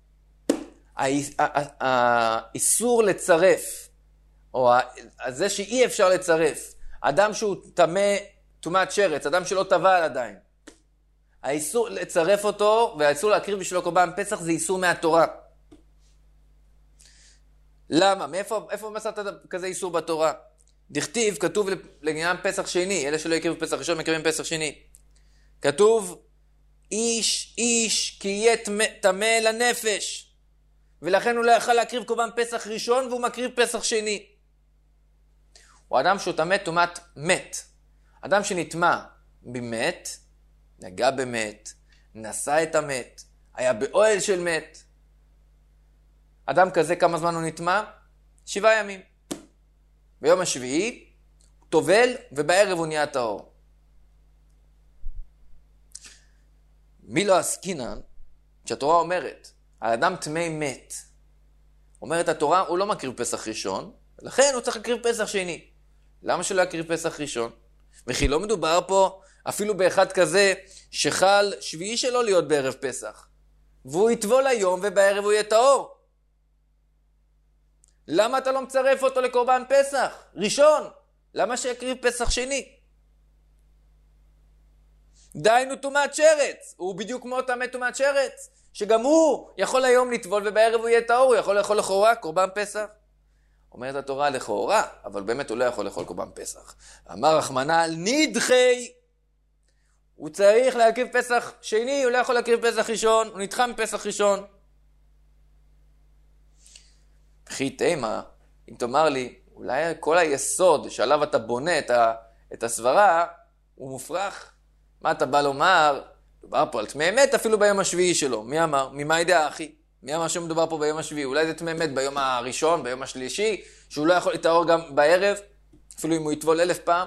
האיסור לצרף, או זה שאי אפשר לצרף, אדם שהוא טומאת שרץ, אדם שלא טבל עדיין, האיסור לצרף אותו והאיסור להקריב בשבילו קורבן פסח זה איסור מהתורה. למה? איפה מצאת כזה איסור בתורה? דכתיב, כתוב לעניין פסח שני, אלה שלא יקריבו פסח ראשון מקריבים פסח שני. כתוב, איש כי יהיה טמא לנפש, ולכן הוא לא יכל להקריב קורבן פסח ראשון והוא מקריב פסח שני. הוא אדם שהוא טמא טומאת מת. אדם שנטמע במת, נגע במת, נשא את המת, היה באוהל של מת. אדם כזה כמה זמן הוא נטמע? 7 ימים. ביום השביעי הוא טובל ובערב הוא נהיה טהור. מי לא עסקינן? כשהתורה אומרת, האדם טמא מת. אומרת התורה, הוא לא מקריב פסח ראשון, לכן הוא צריך להקריב פסח שני. למה שלא יקריב פסח ראשון? וכי לא מדובר פה אפילו באחד כזה שחל שביעי שלו להיות בערב פסח. והוא יטבול היום ובערב הוא יהיה טהור. למה אתה לא מצרף אותו לקורבן פסח? ראשון. למה שיקריב פסח שני? דיינו טומאת שרץ. הוא בדיוק כמו טמא טומאת שרץ. שגם הוא יכול היום לטבול ובערב הוא יהיה טהור. הוא יכול לאכול לכאורה קורבן פסח. אומרת התורה לכאורה, אבל באמת הוא לא יכול לאכול קורבן פסח. אמר רחמנא נדחי. הוא צריך להקריב פסח שני, הוא לא יכול להקריב פסח ראשון, הוא נדחה מפסח ראשון. וכי תימה, אם תאמר לי, אולי כל היסוד שעליו אתה בונה את הסברה, הוא מופרך. מה אתה בא לומר? מדובר פה על טמא מת אפילו ביום השביעי שלו. מי אמר? ממה ידע אחי? מי אמר שמדובר פה ביום השביעי? אולי זה טמא מת ביום הראשון, ביום השלישי, שהוא לא יכול להתאור גם בערב, אפילו אם הוא יטבול 1000 פעם.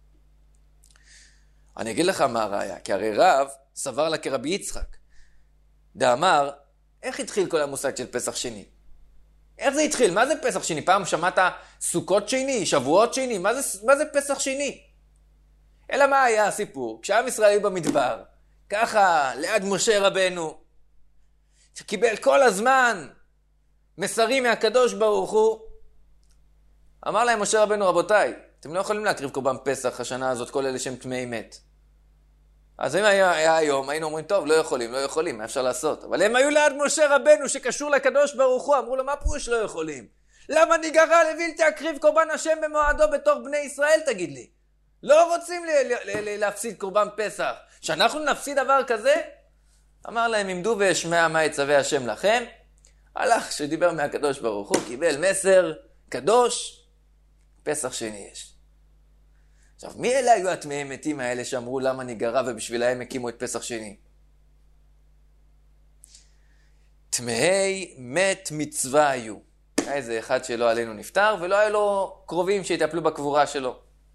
אני אגיד לך מה הראיה, כי הרי רב סבר לה כרבי יצחק. דאמר, איך התחיל כל המושג של פסח שני? איך זה התחיל? מה זה פסח שני? פעם שמעת סוכות שני, שבועות שני? מה זה פסח שני? אלא מה היה הסיפור? כשעם ישראל היו במדבר, ככה ליד משה רבנו, שקיבל כל הזמן מסרים מהקדוש ברוך הוא, אמר להם משה רבנו, רבותיי, אתם לא יכולים להקריב קורבן פסח השנה הזאת, כל אלה שהם טמאי מת. אז אם היה היום, היינו אומרים, טוב, לא יכולים, מה אפשר לעשות? אבל הם היו ליד משה רבנו שקשור לקדוש ברוך הוא, אמרו לו, מה פירוש לא יכולים? למה ניגרע לבלתי אקריב קורבן השם במועדו בתור בני ישראל, תגיד לי? לא רוצים להפסיד קורבן פסח. שאנחנו נפסיד דבר כזה? אמר להם, עמדו ואשמע מה יצווה השם לכם. הלך שדיבר מהקדוש ברוך הוא, קיבל מסר קדוש, פסח שני יש. עכשיו, מי אלה היו הטמאי מתים האלה שאמרו למה ניגרע ובשבילהם הקימו את פסח שני? טמאי מת מצווה היו. היה איזה אחד שלא עלינו נפטר ולא היה לו קרובים שהתאפלו בקבורה שלו.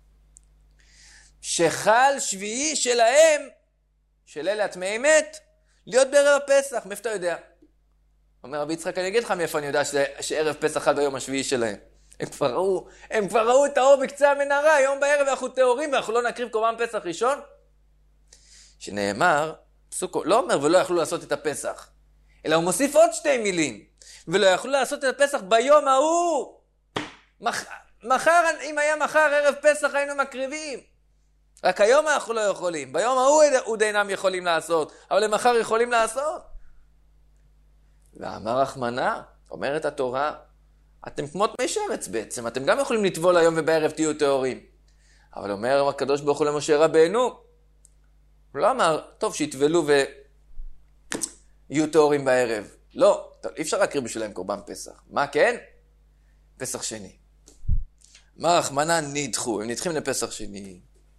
שחל שביעי שלהם, של אלה הטמאי מת, להיות בערב הפסח. מאיפה אתה יודע? אומר רבי יצחק, אני אגיד לך מאיפה אני יודע שערב פסח חל ביום השביעי שלהם. הם כבר ראו את האור בקצה המנהרה, היום בערב אנחנו טהורים ואנחנו לא נקריב קורבן פסח ראשון. שנאמר, פסוק לא אומר ולא יכלו לעשות את הפסח, אלא הוא מוסיף עוד 2 מילים. ולא יכלו לעשות את הפסח ביום ההוא. מחר, אם היה מחר ערב פסח היינו מקריבים. רק היום אנחנו לא יכולים. ביום ההוא עוד אינם יכולים לעשות, אבל למחר יכולים לעשות. ואמר רחמנא, אומרת התורה, אתם כמו תמי שרץ בעצם, אתם גם יכולים לטבול היום ובערב תהיו טהורים. אבל אומר הקדוש ברוך הוא למשה רבנו, הוא לא אמר, טוב שיטבלו ויהיו טהורים בערב. לא, אי אפשר להקריב בשבילם קורבן פסח. מה כן? פסח שני. מה רחמנא נדחו, הם נדחים לפסח שני.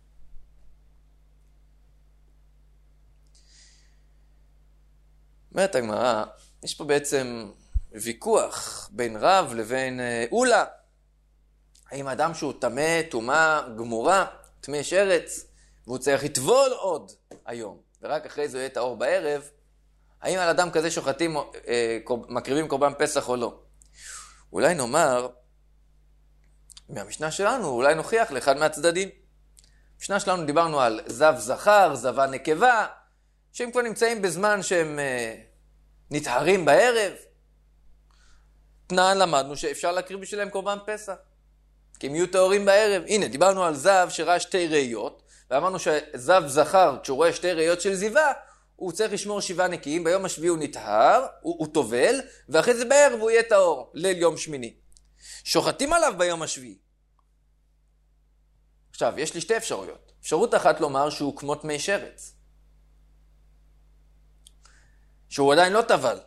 אומרת הגמרא, יש פה בעצם ויכוח בין רב לבין אולה. האם אדם שהוא טמא, טומאה, גמורה, טמא שרץ, והוא צריך לטבול עוד היום, ורק אחרי זה יהיה טהור בערב, האם על אדם כזה שוחטים, מקריבים קורבן פסח או לא? אולי נאמר, מהמשנה שלנו, אולי נוכיח לאחד מהצדדים. במשנה שלנו דיברנו על זב זכר, זבה נקבה, שהם כבר נמצאים בזמן שהם נטהרים בערב. תנאן למדנו שאפשר להקריב בשבילם קורבן פסח, כי הם יהיו טהורים בערב. הנה, דיברנו על זב שראה שתי ראיות, ואמרנו שזב זכר, כשהוא רואה שתי ראיות של זיווה, הוא צריך לשמור 7 נקיים, ביום השביעי הוא נטהר, הוא טובל, ואחרי זה בערב הוא יהיה טהור, ליל יום שמיני. שוחטים עליו ביום השביעי. עכשיו, יש לי 2 אפשרויות. אפשרות אחת לומר שהוא כמו תמי שרץ, שהוא עדיין לא טבל.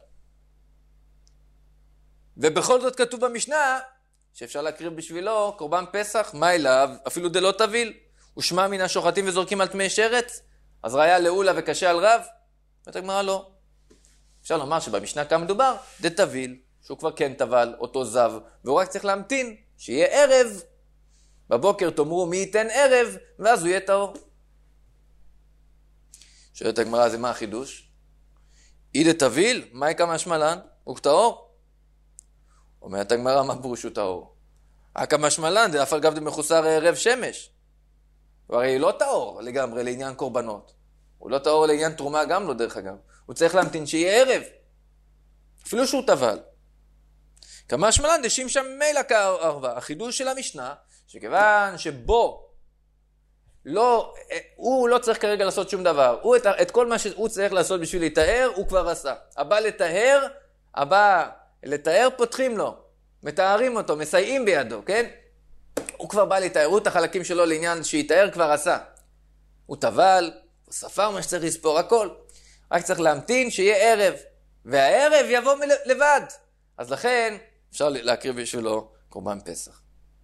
ובכל זאת כתוב במשנה, שאפשר להקריב בשבילו קורבן פסח, מה אליו? אפילו דלא תביל. ושמע מן השוחטים וזורקים על תמי שרץ, אז ראיה לעולה וקשה על רב? אומרת הגמרא לא. אפשר לומר שבמשנה כאן מדובר, דתביל, שהוא כבר כן טבל, אותו זב, והוא רק צריך להמתין, שיהיה ערב. בבוקר תאמרו מי ייתן ערב, ואז הוא יהיה טהור. שואלת הגמרא, זה מה החידוש? אי דתביל, מה יקא משמלן? הוא טהור? אומרת הגמרא, מה פירוש הוא טהור? אקא משמלן, זה אף על גב דמחוסר ערב שמש. הוא הרי לא טהור לגמרי לעניין קורבנות. הוא לא טהור לעניין תרומה גם לא דרך אגב. הוא צריך להמתין שיהיה ערב. אפילו שהוא טבל. כמה שמלן דשים שם מילא כערבה. החידוש של המשנה, שכיוון שבו הוא לא צריך כרגע לעשות שום דבר. את כל מה שהוא צריך לעשות בשביל להתאר, הוא כבר עשה. הבא לתאר פותחים לו. מתארים אותו, מסייעים בידו, כן? הוא כבר בא להתאר, הוא את החלקים שלו לעניין שיתאר כבר עשה. הוא טבל, הוא ספר מה שצריך לספור, הכל. רק צריך להמתין שיהיה ערב. והערב יבוא לבד. אז לכן אפשר להקריב בשבילו קורבן פסח.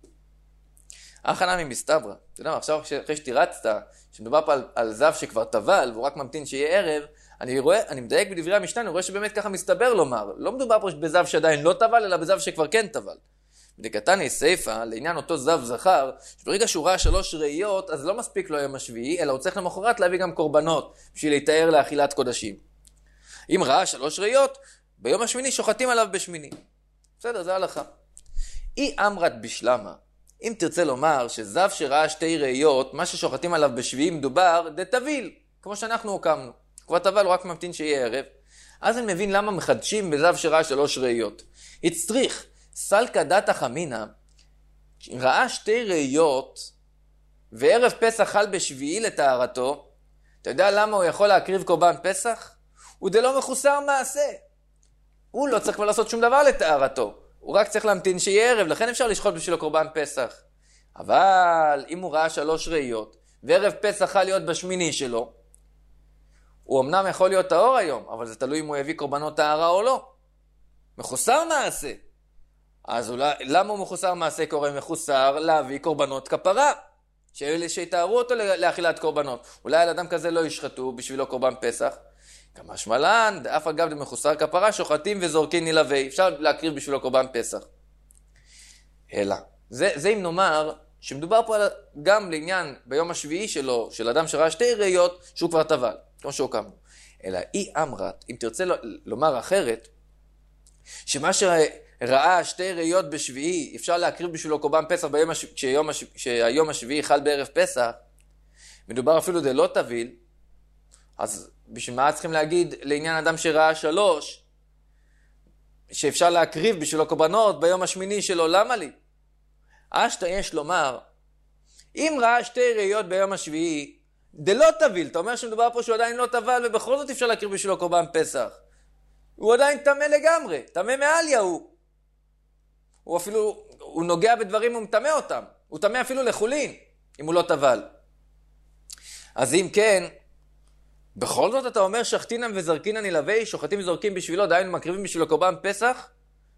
הכנה ממסתברא. אתה יודע מה, עכשיו אחרי שתירצת, שמדובר פה על זב שכבר טבל, והוא רק ממתין שיהיה ערב, אני מדייק בדברי המשנה, אני רואה שבאמת ככה מסתבר לומר. לא מדובר פה בזב שעדיין לא טבל, אלא בזב שכבר כן טבל. בדקתני סייפה, לעניין אותו זב זכר, שברגע שהוא ראה 3 ראיות, אז לא מספיק לו יום השביעי, אלא הוא צריך למחרת להביא גם קורבנות, בשביל להתאר לאכילת קודשים. אם ראה 3 ראיות, ביום השמיני שוחטים עליו בשמיני. בסדר, זה הלכה. אי אמרת בשלמה, אם תרצה לומר שזב שראה 2 ראיות, מה ששוחטים עליו בשביעי מדובר, דתביל, כמו שאנחנו הוקמנו. כבר טבל, הוא רק ממתין שיהיה ערב. אז אני מבין למה מחדשים בזב שראה 3 ראיות. הצטריך, סלקא דתא חמינא, ראה 2 ראיות, וערב פסח חל בשביעי לטהרתו, אתה יודע למה הוא יכול להקריב קורבן פסח? הוא דלא מחוסר מעשה. הוא לא צריך כבר לעשות שום דבר לטהרתו. הוא רק צריך להמתין שיהיה ערב, לכן אפשר לשחוט בשבילו קורבן פסח. אבל אם הוא ראה 3 ראיות, וערב פסח חל להיות בשמיני שלו, הוא אמנם יכול להיות טהור היום, אבל זה תלוי אם הוא הביא קורבנות טהרה או לא. מחוסר מעשה. אז למה הוא מחוסר מעשה קורא מחוסר? להביא קורבנות כפרה. שיתארו אותו לאכילת קורבנות. אולי על אדם כזה לא ישחטו בשבילו קורבן פסח. כמה שמלן, אף אגב למחוסר כפרה, שוחטים וזורקים נלווה. אפשר להקריב בשבילו קורבן פסח. אלא, זה אם נאמר שמדובר פה גם לעניין ביום השביעי שלו, של אדם שראה 2 ראיות, שהוא כבר טבל, כמו שהוקמנו. אלא אי אמרת, אם תרצה לומר אחרת, שמה שראה 2 ראיות בשביעי, אפשר להקריב בשבילו קורבן פסח כשהיום השביעי חל בערב פסח, מדובר אפילו דלא תביל, אז בשביל מה צריכים להגיד לעניין אדם שראה 3, שאפשר להקריב בשבילו קורבנות ביום השמיני שלו, למה לי? אשתא יש לומר, אם ראה 2 ראיות ביום השביעי, דלא תביל, אתה אומר שמדובר פה שהוא עדיין לא טבל, ובכל זאת אפשר להקריב בשבילו קורבן פסח. הוא עדיין טמא לגמרי, טמא מעליה הוא אפילו, הוא נוגע בדברים ומטמא אותם. הוא טמא אפילו לחולין, אם הוא לא טבל. אז אם כן, בכל זאת אתה אומר שחטינם וזרקינן ילווה, שוחטים וזורקים בשבילו, דהיינו מקריבים בשבילו קורבן פסח?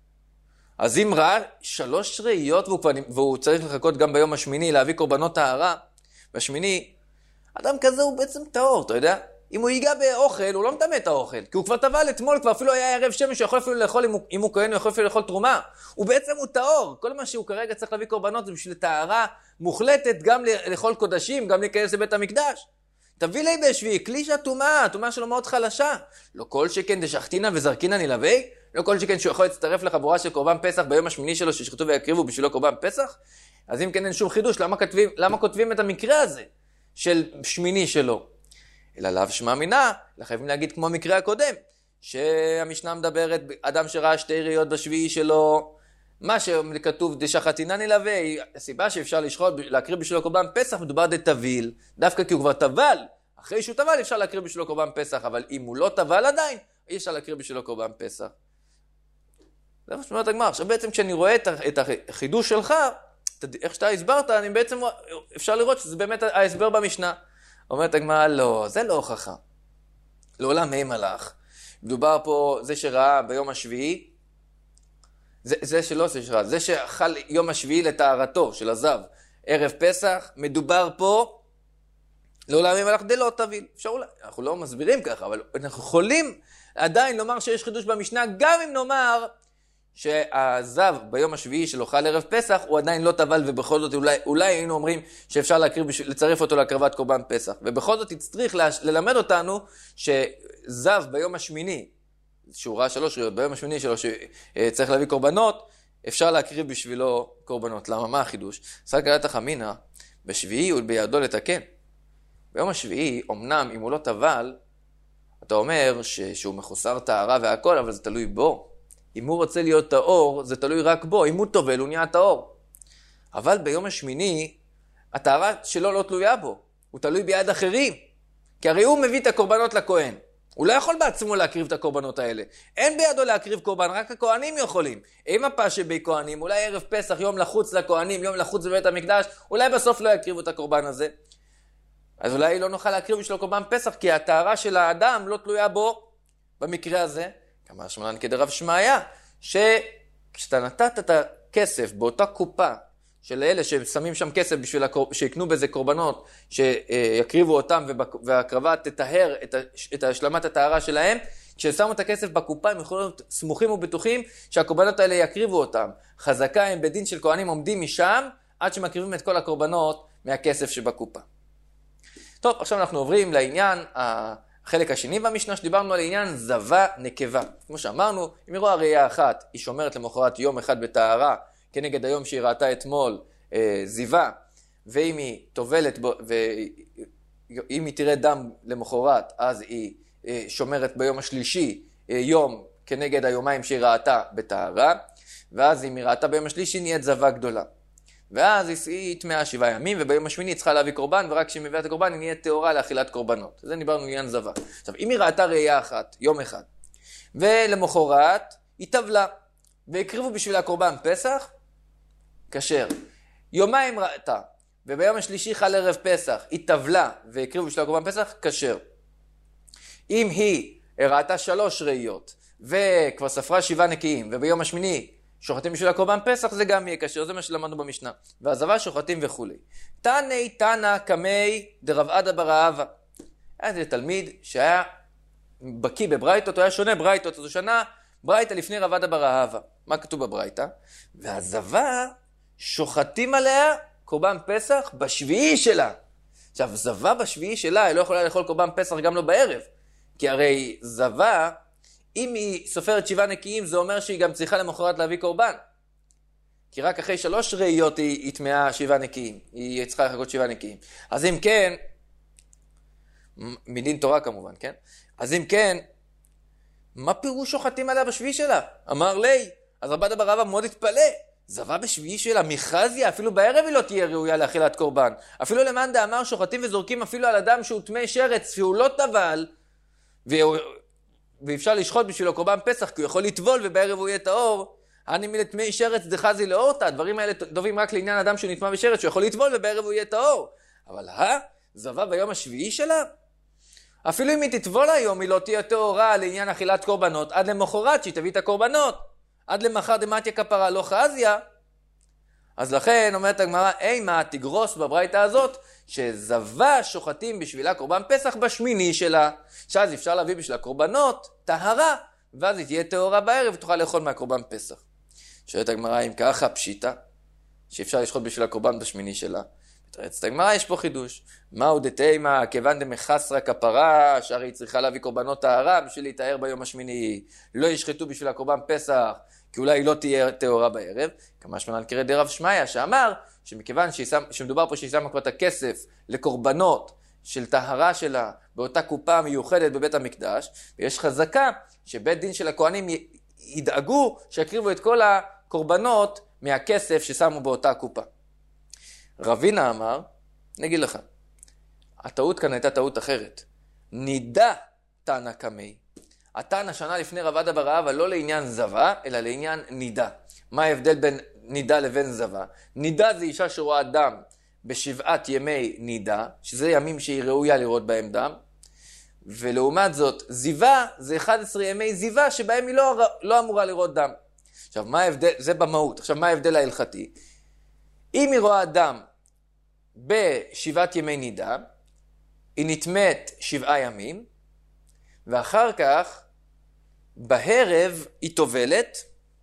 אז אם ראה 3 ראיות והוא צריך לחכות גם ביום השמיני להביא קורבנות טהרה, בשמיני, אדם כזה הוא בעצם טהור, אתה יודע? אם הוא ייגע באוכל, הוא לא מטמא את האוכל, כי הוא כבר טבל אתמול, כבר אפילו היה ערב שמש, הוא יכול אפילו לאכול, אם הוא כהן, הוא יכול אפילו לאכול תרומה. הוא בעצם הוא טהור. כל מה שהוא כרגע צריך להביא קורבנות, זה בשביל טהרה מוחלטת, גם לאכול קודשים, גם להיכנס לבית המקדש. תביא לי בשביעי, כלי שהטומאה, הטומאה שלו מאוד חלשה. לא כל שכן דשחטינן וזרקינן ילווה, לא כל שכן שהוא יכול להצטרף לחבורה של קורבן פסח ביום השמיני שלו, ששחטו ויקריבו בשבילו קורבן פסח. אז אם כן אין שום חידוש, למה כותבים את המקרה הזה של שמיני שלו? אלא לאו שמע מינה, חייבים להגיד כמו המקרה הקודם, שהמשנה מדברת, אדם שראה 2 ראיות בשביעי שלו, מה שכתוב דשחטינן ילווה, הסיבה שאפשר להקריב בשבילו קורבן פסח, מדובר דתביל, דווקא כי הוא כבר טבל, אחרי שהוא טבל אפשר להקריב בשבילו קורבן פסח, אבל אם הוא לא טבל עדיין, אי אפשר להקריב בשבילו קורבן פסח. זה מה שאומרת הגמרא. עכשיו בעצם כשאני רואה את החידוש שלך, איך שאתה הסברת, אני בעצם, אפשר לראות שזה באמת ההסבר במשנה. אומרת הגמרא, לא, זה לא הוכחה. לעולם מי מלאך. מדובר פה, זה שראה ביום השביעי, זה שלא זה שראה, זה שאכל יום השביעי לטהרתו של הזב, ערב פסח, מדובר פה, לעולם מי מלאך דלא תביל. אפשר אולי, אנחנו לא מסבירים ככה, אבל אנחנו יכולים עדיין לומר שיש חידוש במשנה, גם אם נאמר שהזב ביום השביעי של אוכל ערב פסח הוא עדיין לא טבל, ובכל זאת אולי היינו אומרים שאפשר לצרף אותו להקרבת קורבן פסח, ובכל זאת צריך ללמד אותנו שזב ביום השמיני, שהוא ראה 3 ראיות ביום השמיני שלו שצריך להביא קורבנות, אפשר להקריב בשבילו קורבנות. למה? מה החידוש? סגלת החמינה, בשביעי הוא בידו לתקן. ביום השביעי, אמנם אם הוא לא טבל, אתה אומר שהוא מחוסר טהרה והכל, אבל זה תלוי בו. אם הוא רוצה להיות טהור, זה תלוי רק בו. אם הוא טובל, הוא נהיה טהור. אבל ביום השמיני, הטהרה שלו לא תלויה בו. הוא תלוי ביד אחרים. כי הרי הוא מביא את הקורבנות לכהן. הוא לא יכול בעצמו להקריב את הקורבנות האלה. אין בידו להקריב קורבן, רק הכהנים יכולים. אם הפע שבי כהנים, אולי ערב פסח, יום לחוץ לכהנים, יום לחוץ בבית המקדש, אולי בסוף לא יקריבו את הקורבן הזה. אז אולי לא נוכל להקריב בשביל קורבן פסח, כי הטהרה של האדם לא תלויה בו במקרה הזה. כמה שמלן כדרב שמעיה, שכשאתה נתת את הכסף באותה קופה של אלה ששמים שם כסף בשביל שיקנו בזה קורבנות, שיקריבו אותם והקרבה תטהר את השלמת הטהרה שלהם, כששמו את הכסף בקופה הם יכולים להיות סמוכים ובטוחים שהקורבנות האלה יקריבו אותם. חזקה הם בדין של כהנים עומדים משם עד שמקריבים את כל הקורבנות מהכסף שבקופה. טוב, עכשיו אנחנו עוברים לעניין החלק השני במשנה, שדיברנו על עניין זבה נקבה. כמו שאמרנו, אם היא רואה ראייה אחת, היא שומרת למחרת יום אחד בטהרה, כנגד היום שהיא ראתה אתמול זיווה, ואם היא טובלת, ואם היא תראה דם למחרת, אז היא שומרת ביום השלישי יום כנגד היומיים שהיא ראתה בטהרה, ואז אם היא ראתה ביום השלישי נהיית זבה גדולה. ואז היא טמאה 7 ימים, וביום השמיני היא צריכה להביא קורבן, ורק כשהיא מביאה את הקורבן היא נהיית טהורה לאכילת קורבנות. זה דיברנו עניין זבה. עכשיו, אם היא ראתה ראייה אחת, יום אחד, ולמחרת היא טבלה, והקריבו בשביל הקורבן פסח, כשר. יומיים ראתה, וביום השלישי חל ערב פסח, היא טבלה, והקריבו בשביל הקורבן פסח, כשר. אם היא ראתה 3 ראיות, וכבר ספרה 7 נקיים, וביום השמיני שוחטים בשביל הקורבן פסח, זה גם יהיה כשר, זה מה שלמדנו במשנה. והזבה שוחטים וכו'. תני תנא קמי דרב עדה בר אהבה. היה זה תלמיד שהיה בקיא בברייתות, הוא היה שונה ברייתות, זו שנה ברייתא לפני רב עדה בר אהבה. מה כתוב בברייתא? והזבה שוחטים עליה קורבן פסח בשביעי שלה. עכשיו, זבה בשביעי שלה, היא לא יכולה לאכול קורבן פסח גם לא בערב. כי הרי זבה, אם היא סופרת 7 נקיים, זה אומר שהיא גם צריכה למחרת להביא קורבן. כי רק אחרי 3 ראיות היא טמאה 7 נקיים. היא צריכה לחכות 7 נקיים. אז אם כן, מדין תורה כמובן, כן? אז אם כן, מה פירוש שוחטים עליה בשביעי שלה? אמר לי, אז רב עדה בר אהבה מאוד התפלא. זבה בשביעי שלה, מחזיה, אפילו בערב היא לא תהיה ראויה לאכילת קורבן. אפילו למאן דאמר שוחטים וזורקים אפילו על אדם שהוא טמא שרץ, והוא לא טבל, ואפשר לשחוט בשבילו קורבן פסח, כי הוא יכול לטבול ובערב הוא יהיה טהור. אני מלטמאי שרץ דחזי לאורתא, הדברים האלה טובים רק לעניין אדם שנטמא בשרץ, שהוא יכול לטבול ובערב הוא יהיה טהור. אבל זבה ביום השביעי שלה? אפילו אם היא תטבול היום, היא לא תהיה טהורה לעניין אכילת קורבנות, עד למחרת שהיא תביא את הקורבנות. עד למחר דמתיה כפרה לא חזיה. אז לכן אומרת הגמרא, אימה תגרוס בברייתא הזאת, שזבה שוחטים בשבילה קורבן פסח בשמיני שלה, שאז אפשר להביא בשבילה קורבנות, טהרה, ואז היא תהיה טהורה בערב ותוכל לאכול מהקורבן פסח. שואלת הגמרא, אם ככה פשיטה, שאפשר לשחוט בשבילה קורבן בשמיני שלה. מתרצת הגמרא, יש פה חידוש. מהו דתימה, כיוון דמחסרא כפרה, שהרי היא צריכה להביא קורבנות טהרה בשביל להתאר ביום השמיני, לא ישחטו בשבילה קורבן פסח, כי אולי היא לא תהיה טהורה בערב, כמה שמנן קרא דרב שמעיה, שאמר שמכיוון שמדובר פה שהיא שמה כבר את הכסף לקורבנות של טהרה שלה באותה קופה מיוחדת בבית המקדש, ויש חזקה שבית דין של הכהנים ידאגו שיקריבו את כל הקורבנות מהכסף ששמו באותה קופה. רבינה אמר, נגיד לך, הטעות כאן הייתה טעות אחרת. נידה תנא קמי. התנא שנה לפני רב עדה בר אבא לא לעניין זבה, אלא לעניין נידה. מה ההבדל בין נידה לבין זבה? נידה זה אישה שרואה דם בשבעת ימי נידה, שזה ימים שהיא ראויה לראות בהם דם, ולעומת זאת זיווה זה 11 ימי זיווה שבהם היא לא אמורה לראות דם. עכשיו מה ההבדל? זה במהות. עכשיו מה ההבדל ההלכתי? אם היא רואה דם בשבעת ימי נידה, היא נטמאת 7 ימים, ואחר כך בערב היא טובלת,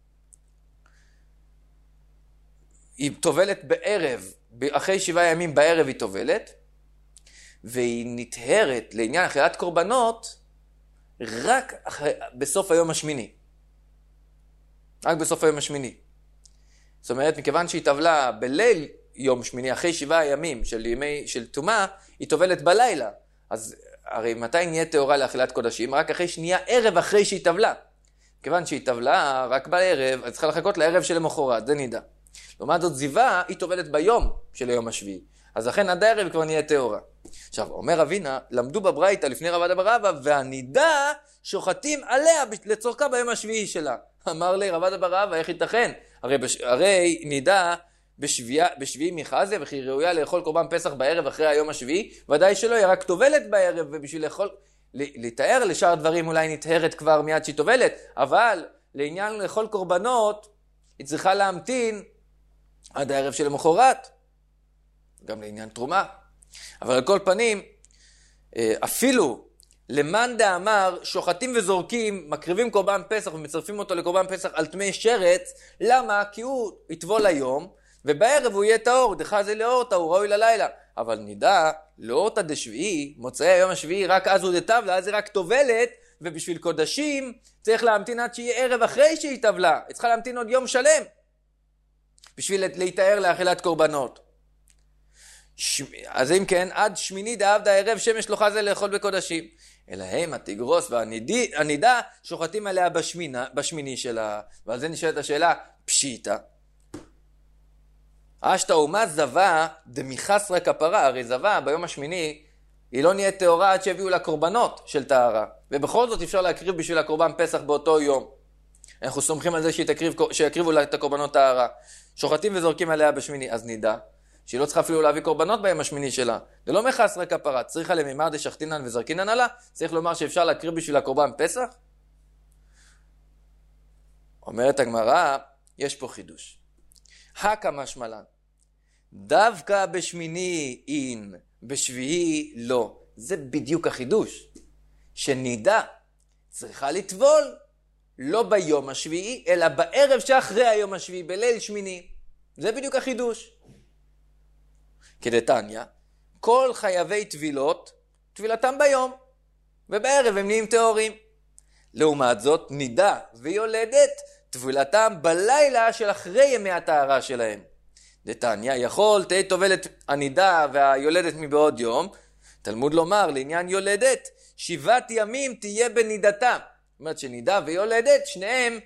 בערב, אחרי 7 ימים בערב היא טובלת, והיא נטהרת לעניין אכילת קורבנות רק בסוף היום השמיני. רק בסוף היום השמיני. זאת אומרת, מכיוון שהיא טבלה בליל יום שמיני, אחרי 7 ימים של טומאה, היא טובלת בלילה. אז הרי מתי נהיה טהורה לאכילת קודשים? רק אחרי שנייה ערב אחרי שהיא טבלה. מכיוון שהיא טבלה רק בערב, אז צריכה לחכות לערב של למחרת, זה נידה. לעומת זאת זיווה, היא טובלת ביום של היום השביעי. אז לכן עד הערב כבר נהיה טהורה. עכשיו, אומר אבינה, למדו בברייתא לפני רב עדה בר אבא, והנידה שוחטים עליה לצורכה ביום השביעי שלה. אמר לי, רב עדה בר אבא, איך ייתכן? הרי נידה בשביעי מחזיה, וכי היא ראויה לאכול קורבן פסח בערב אחרי היום השביעי, ודאי שלא, היא רק טובלת בערב, ובשביל לתאר לשאר דברים אולי נטהרת כבר מיד שהיא טובלת, אבל לעניין לאכול קורבנות, היא צריכה להמתין עד הערב של למחרת, גם לעניין תרומה. אבל על כל פנים, אפילו למאן דאמר, שוחטים וזורקים, מקריבים קורבן פסח ומצרפים אותו לקורבן פסח על טמאי שרץ, למה? כי הוא יטבול היום, ובערב הוא יהיה טהור, דחזי לאורתא, הוא ראוי ללילה. אבל נידה, לאורתא דשביעי, מוצאי היום השביעי, רק אז הוא דטבלה, אז היא רק טובלת, ובשביל קודשים צריך להמתין עד שיהיה ערב אחרי שהיא טבלה. היא צריכה להמתין עוד יום שלם, בשביל להתאר לאכילת קורבנות. אז אם כן, עד שמיני דעבדא ערב שמש לא חזה לאכול בקודשים. אלא הם התגרוס והנידה שוחטים עליה בשמיני שלה. ועל זה נשאלת השאלה, פשיטה. אשתא ומה זבה דמחסרא כפרה, הרי זבה ביום השמיני היא לא נהיית טהורה עד שהביאו לה קורבנות של טהרה. ובכל זאת אפשר להקריב בשביל הקורבן פסח באותו יום. אנחנו סומכים על זה שיקריבו לה את הקורבנות טהרה. שוחטים וזורקים עליה בשמיני, אז נידה שהיא לא צריכה אפילו להביא קורבנות ביום השמיני שלה. זה לא מחסרא כפרה, צריכה למימר דשחטינן וזרקינן עלה, צריך לומר שאפשר להקריב בשביל הקורבן פסח? אומרת הגמרא, יש פה חידוש. הקא משמע לן, דווקא בשמיני אין, בשביעי לא. זה בדיוק החידוש. שנידה צריכה לטבול, לא ביום השביעי, אלא בערב שאחרי היום השביעי, בליל שמיני. זה בדיוק החידוש. כדתניא, כל חייבי טבילות, טבילתם ביום, ובערב הם נהיים טהורים. לעומת זאת, נידה ויולדת, טבילתם בלילה של אחרי ימי הטהרה שלהם. דתניא, יכול תהיה טובלת הנידה והיולדת מבעוד יום, תלמוד לומר, לעניין יולדת, 7 ימים תהיה בנידתה. זאת אומרת שנידה ויולדת, שניהם,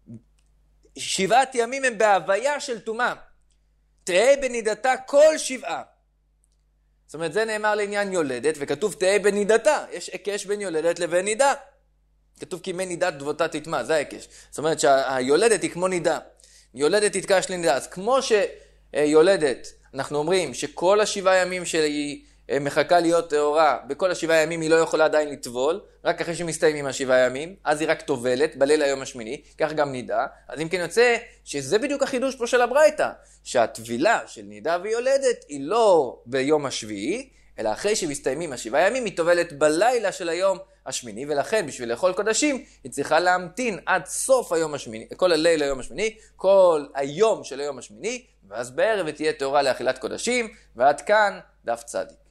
7 ימים הם בהוויה של טומאה. תהיה בנידתה כל 7. זאת אומרת, זה נאמר לעניין יולדת, וכתוב תהיה בנידתה. יש הקש בין יולדת לבין נידה. כתוב כי מי נידה דבותה תטמע, זה ההיקש. זאת אומרת שהיולדת היא כמו נידה. יולדת תתקש לנידה. אז כמו שיולדת, אנחנו אומרים שכל 7 ימים שהיא מחכה להיות טהורה, בכל 7 ימים היא לא יכולה עדיין לטבול, רק אחרי שמסתיימים 7 ימים, אז היא רק טובלת בליל היום השמיני, כך גם נידה. אז אם כן יוצא שזה בדיוק החידוש פה של הברייתא, שהטבילה של נידה ויולדת היא לא ביום השביעי, אלא אחרי שמסתיימים 7 ימים היא טובלת בלילה של היום השמיני, ולכן בשביל לאכול קודשים היא צריכה להמתין עד סוף היום השמיני, כל הליל היום השמיני, כל היום של היום השמיני, ואז בערב היא תהיה טהורה לאכילת קודשים, ועד כאן דף צדיק.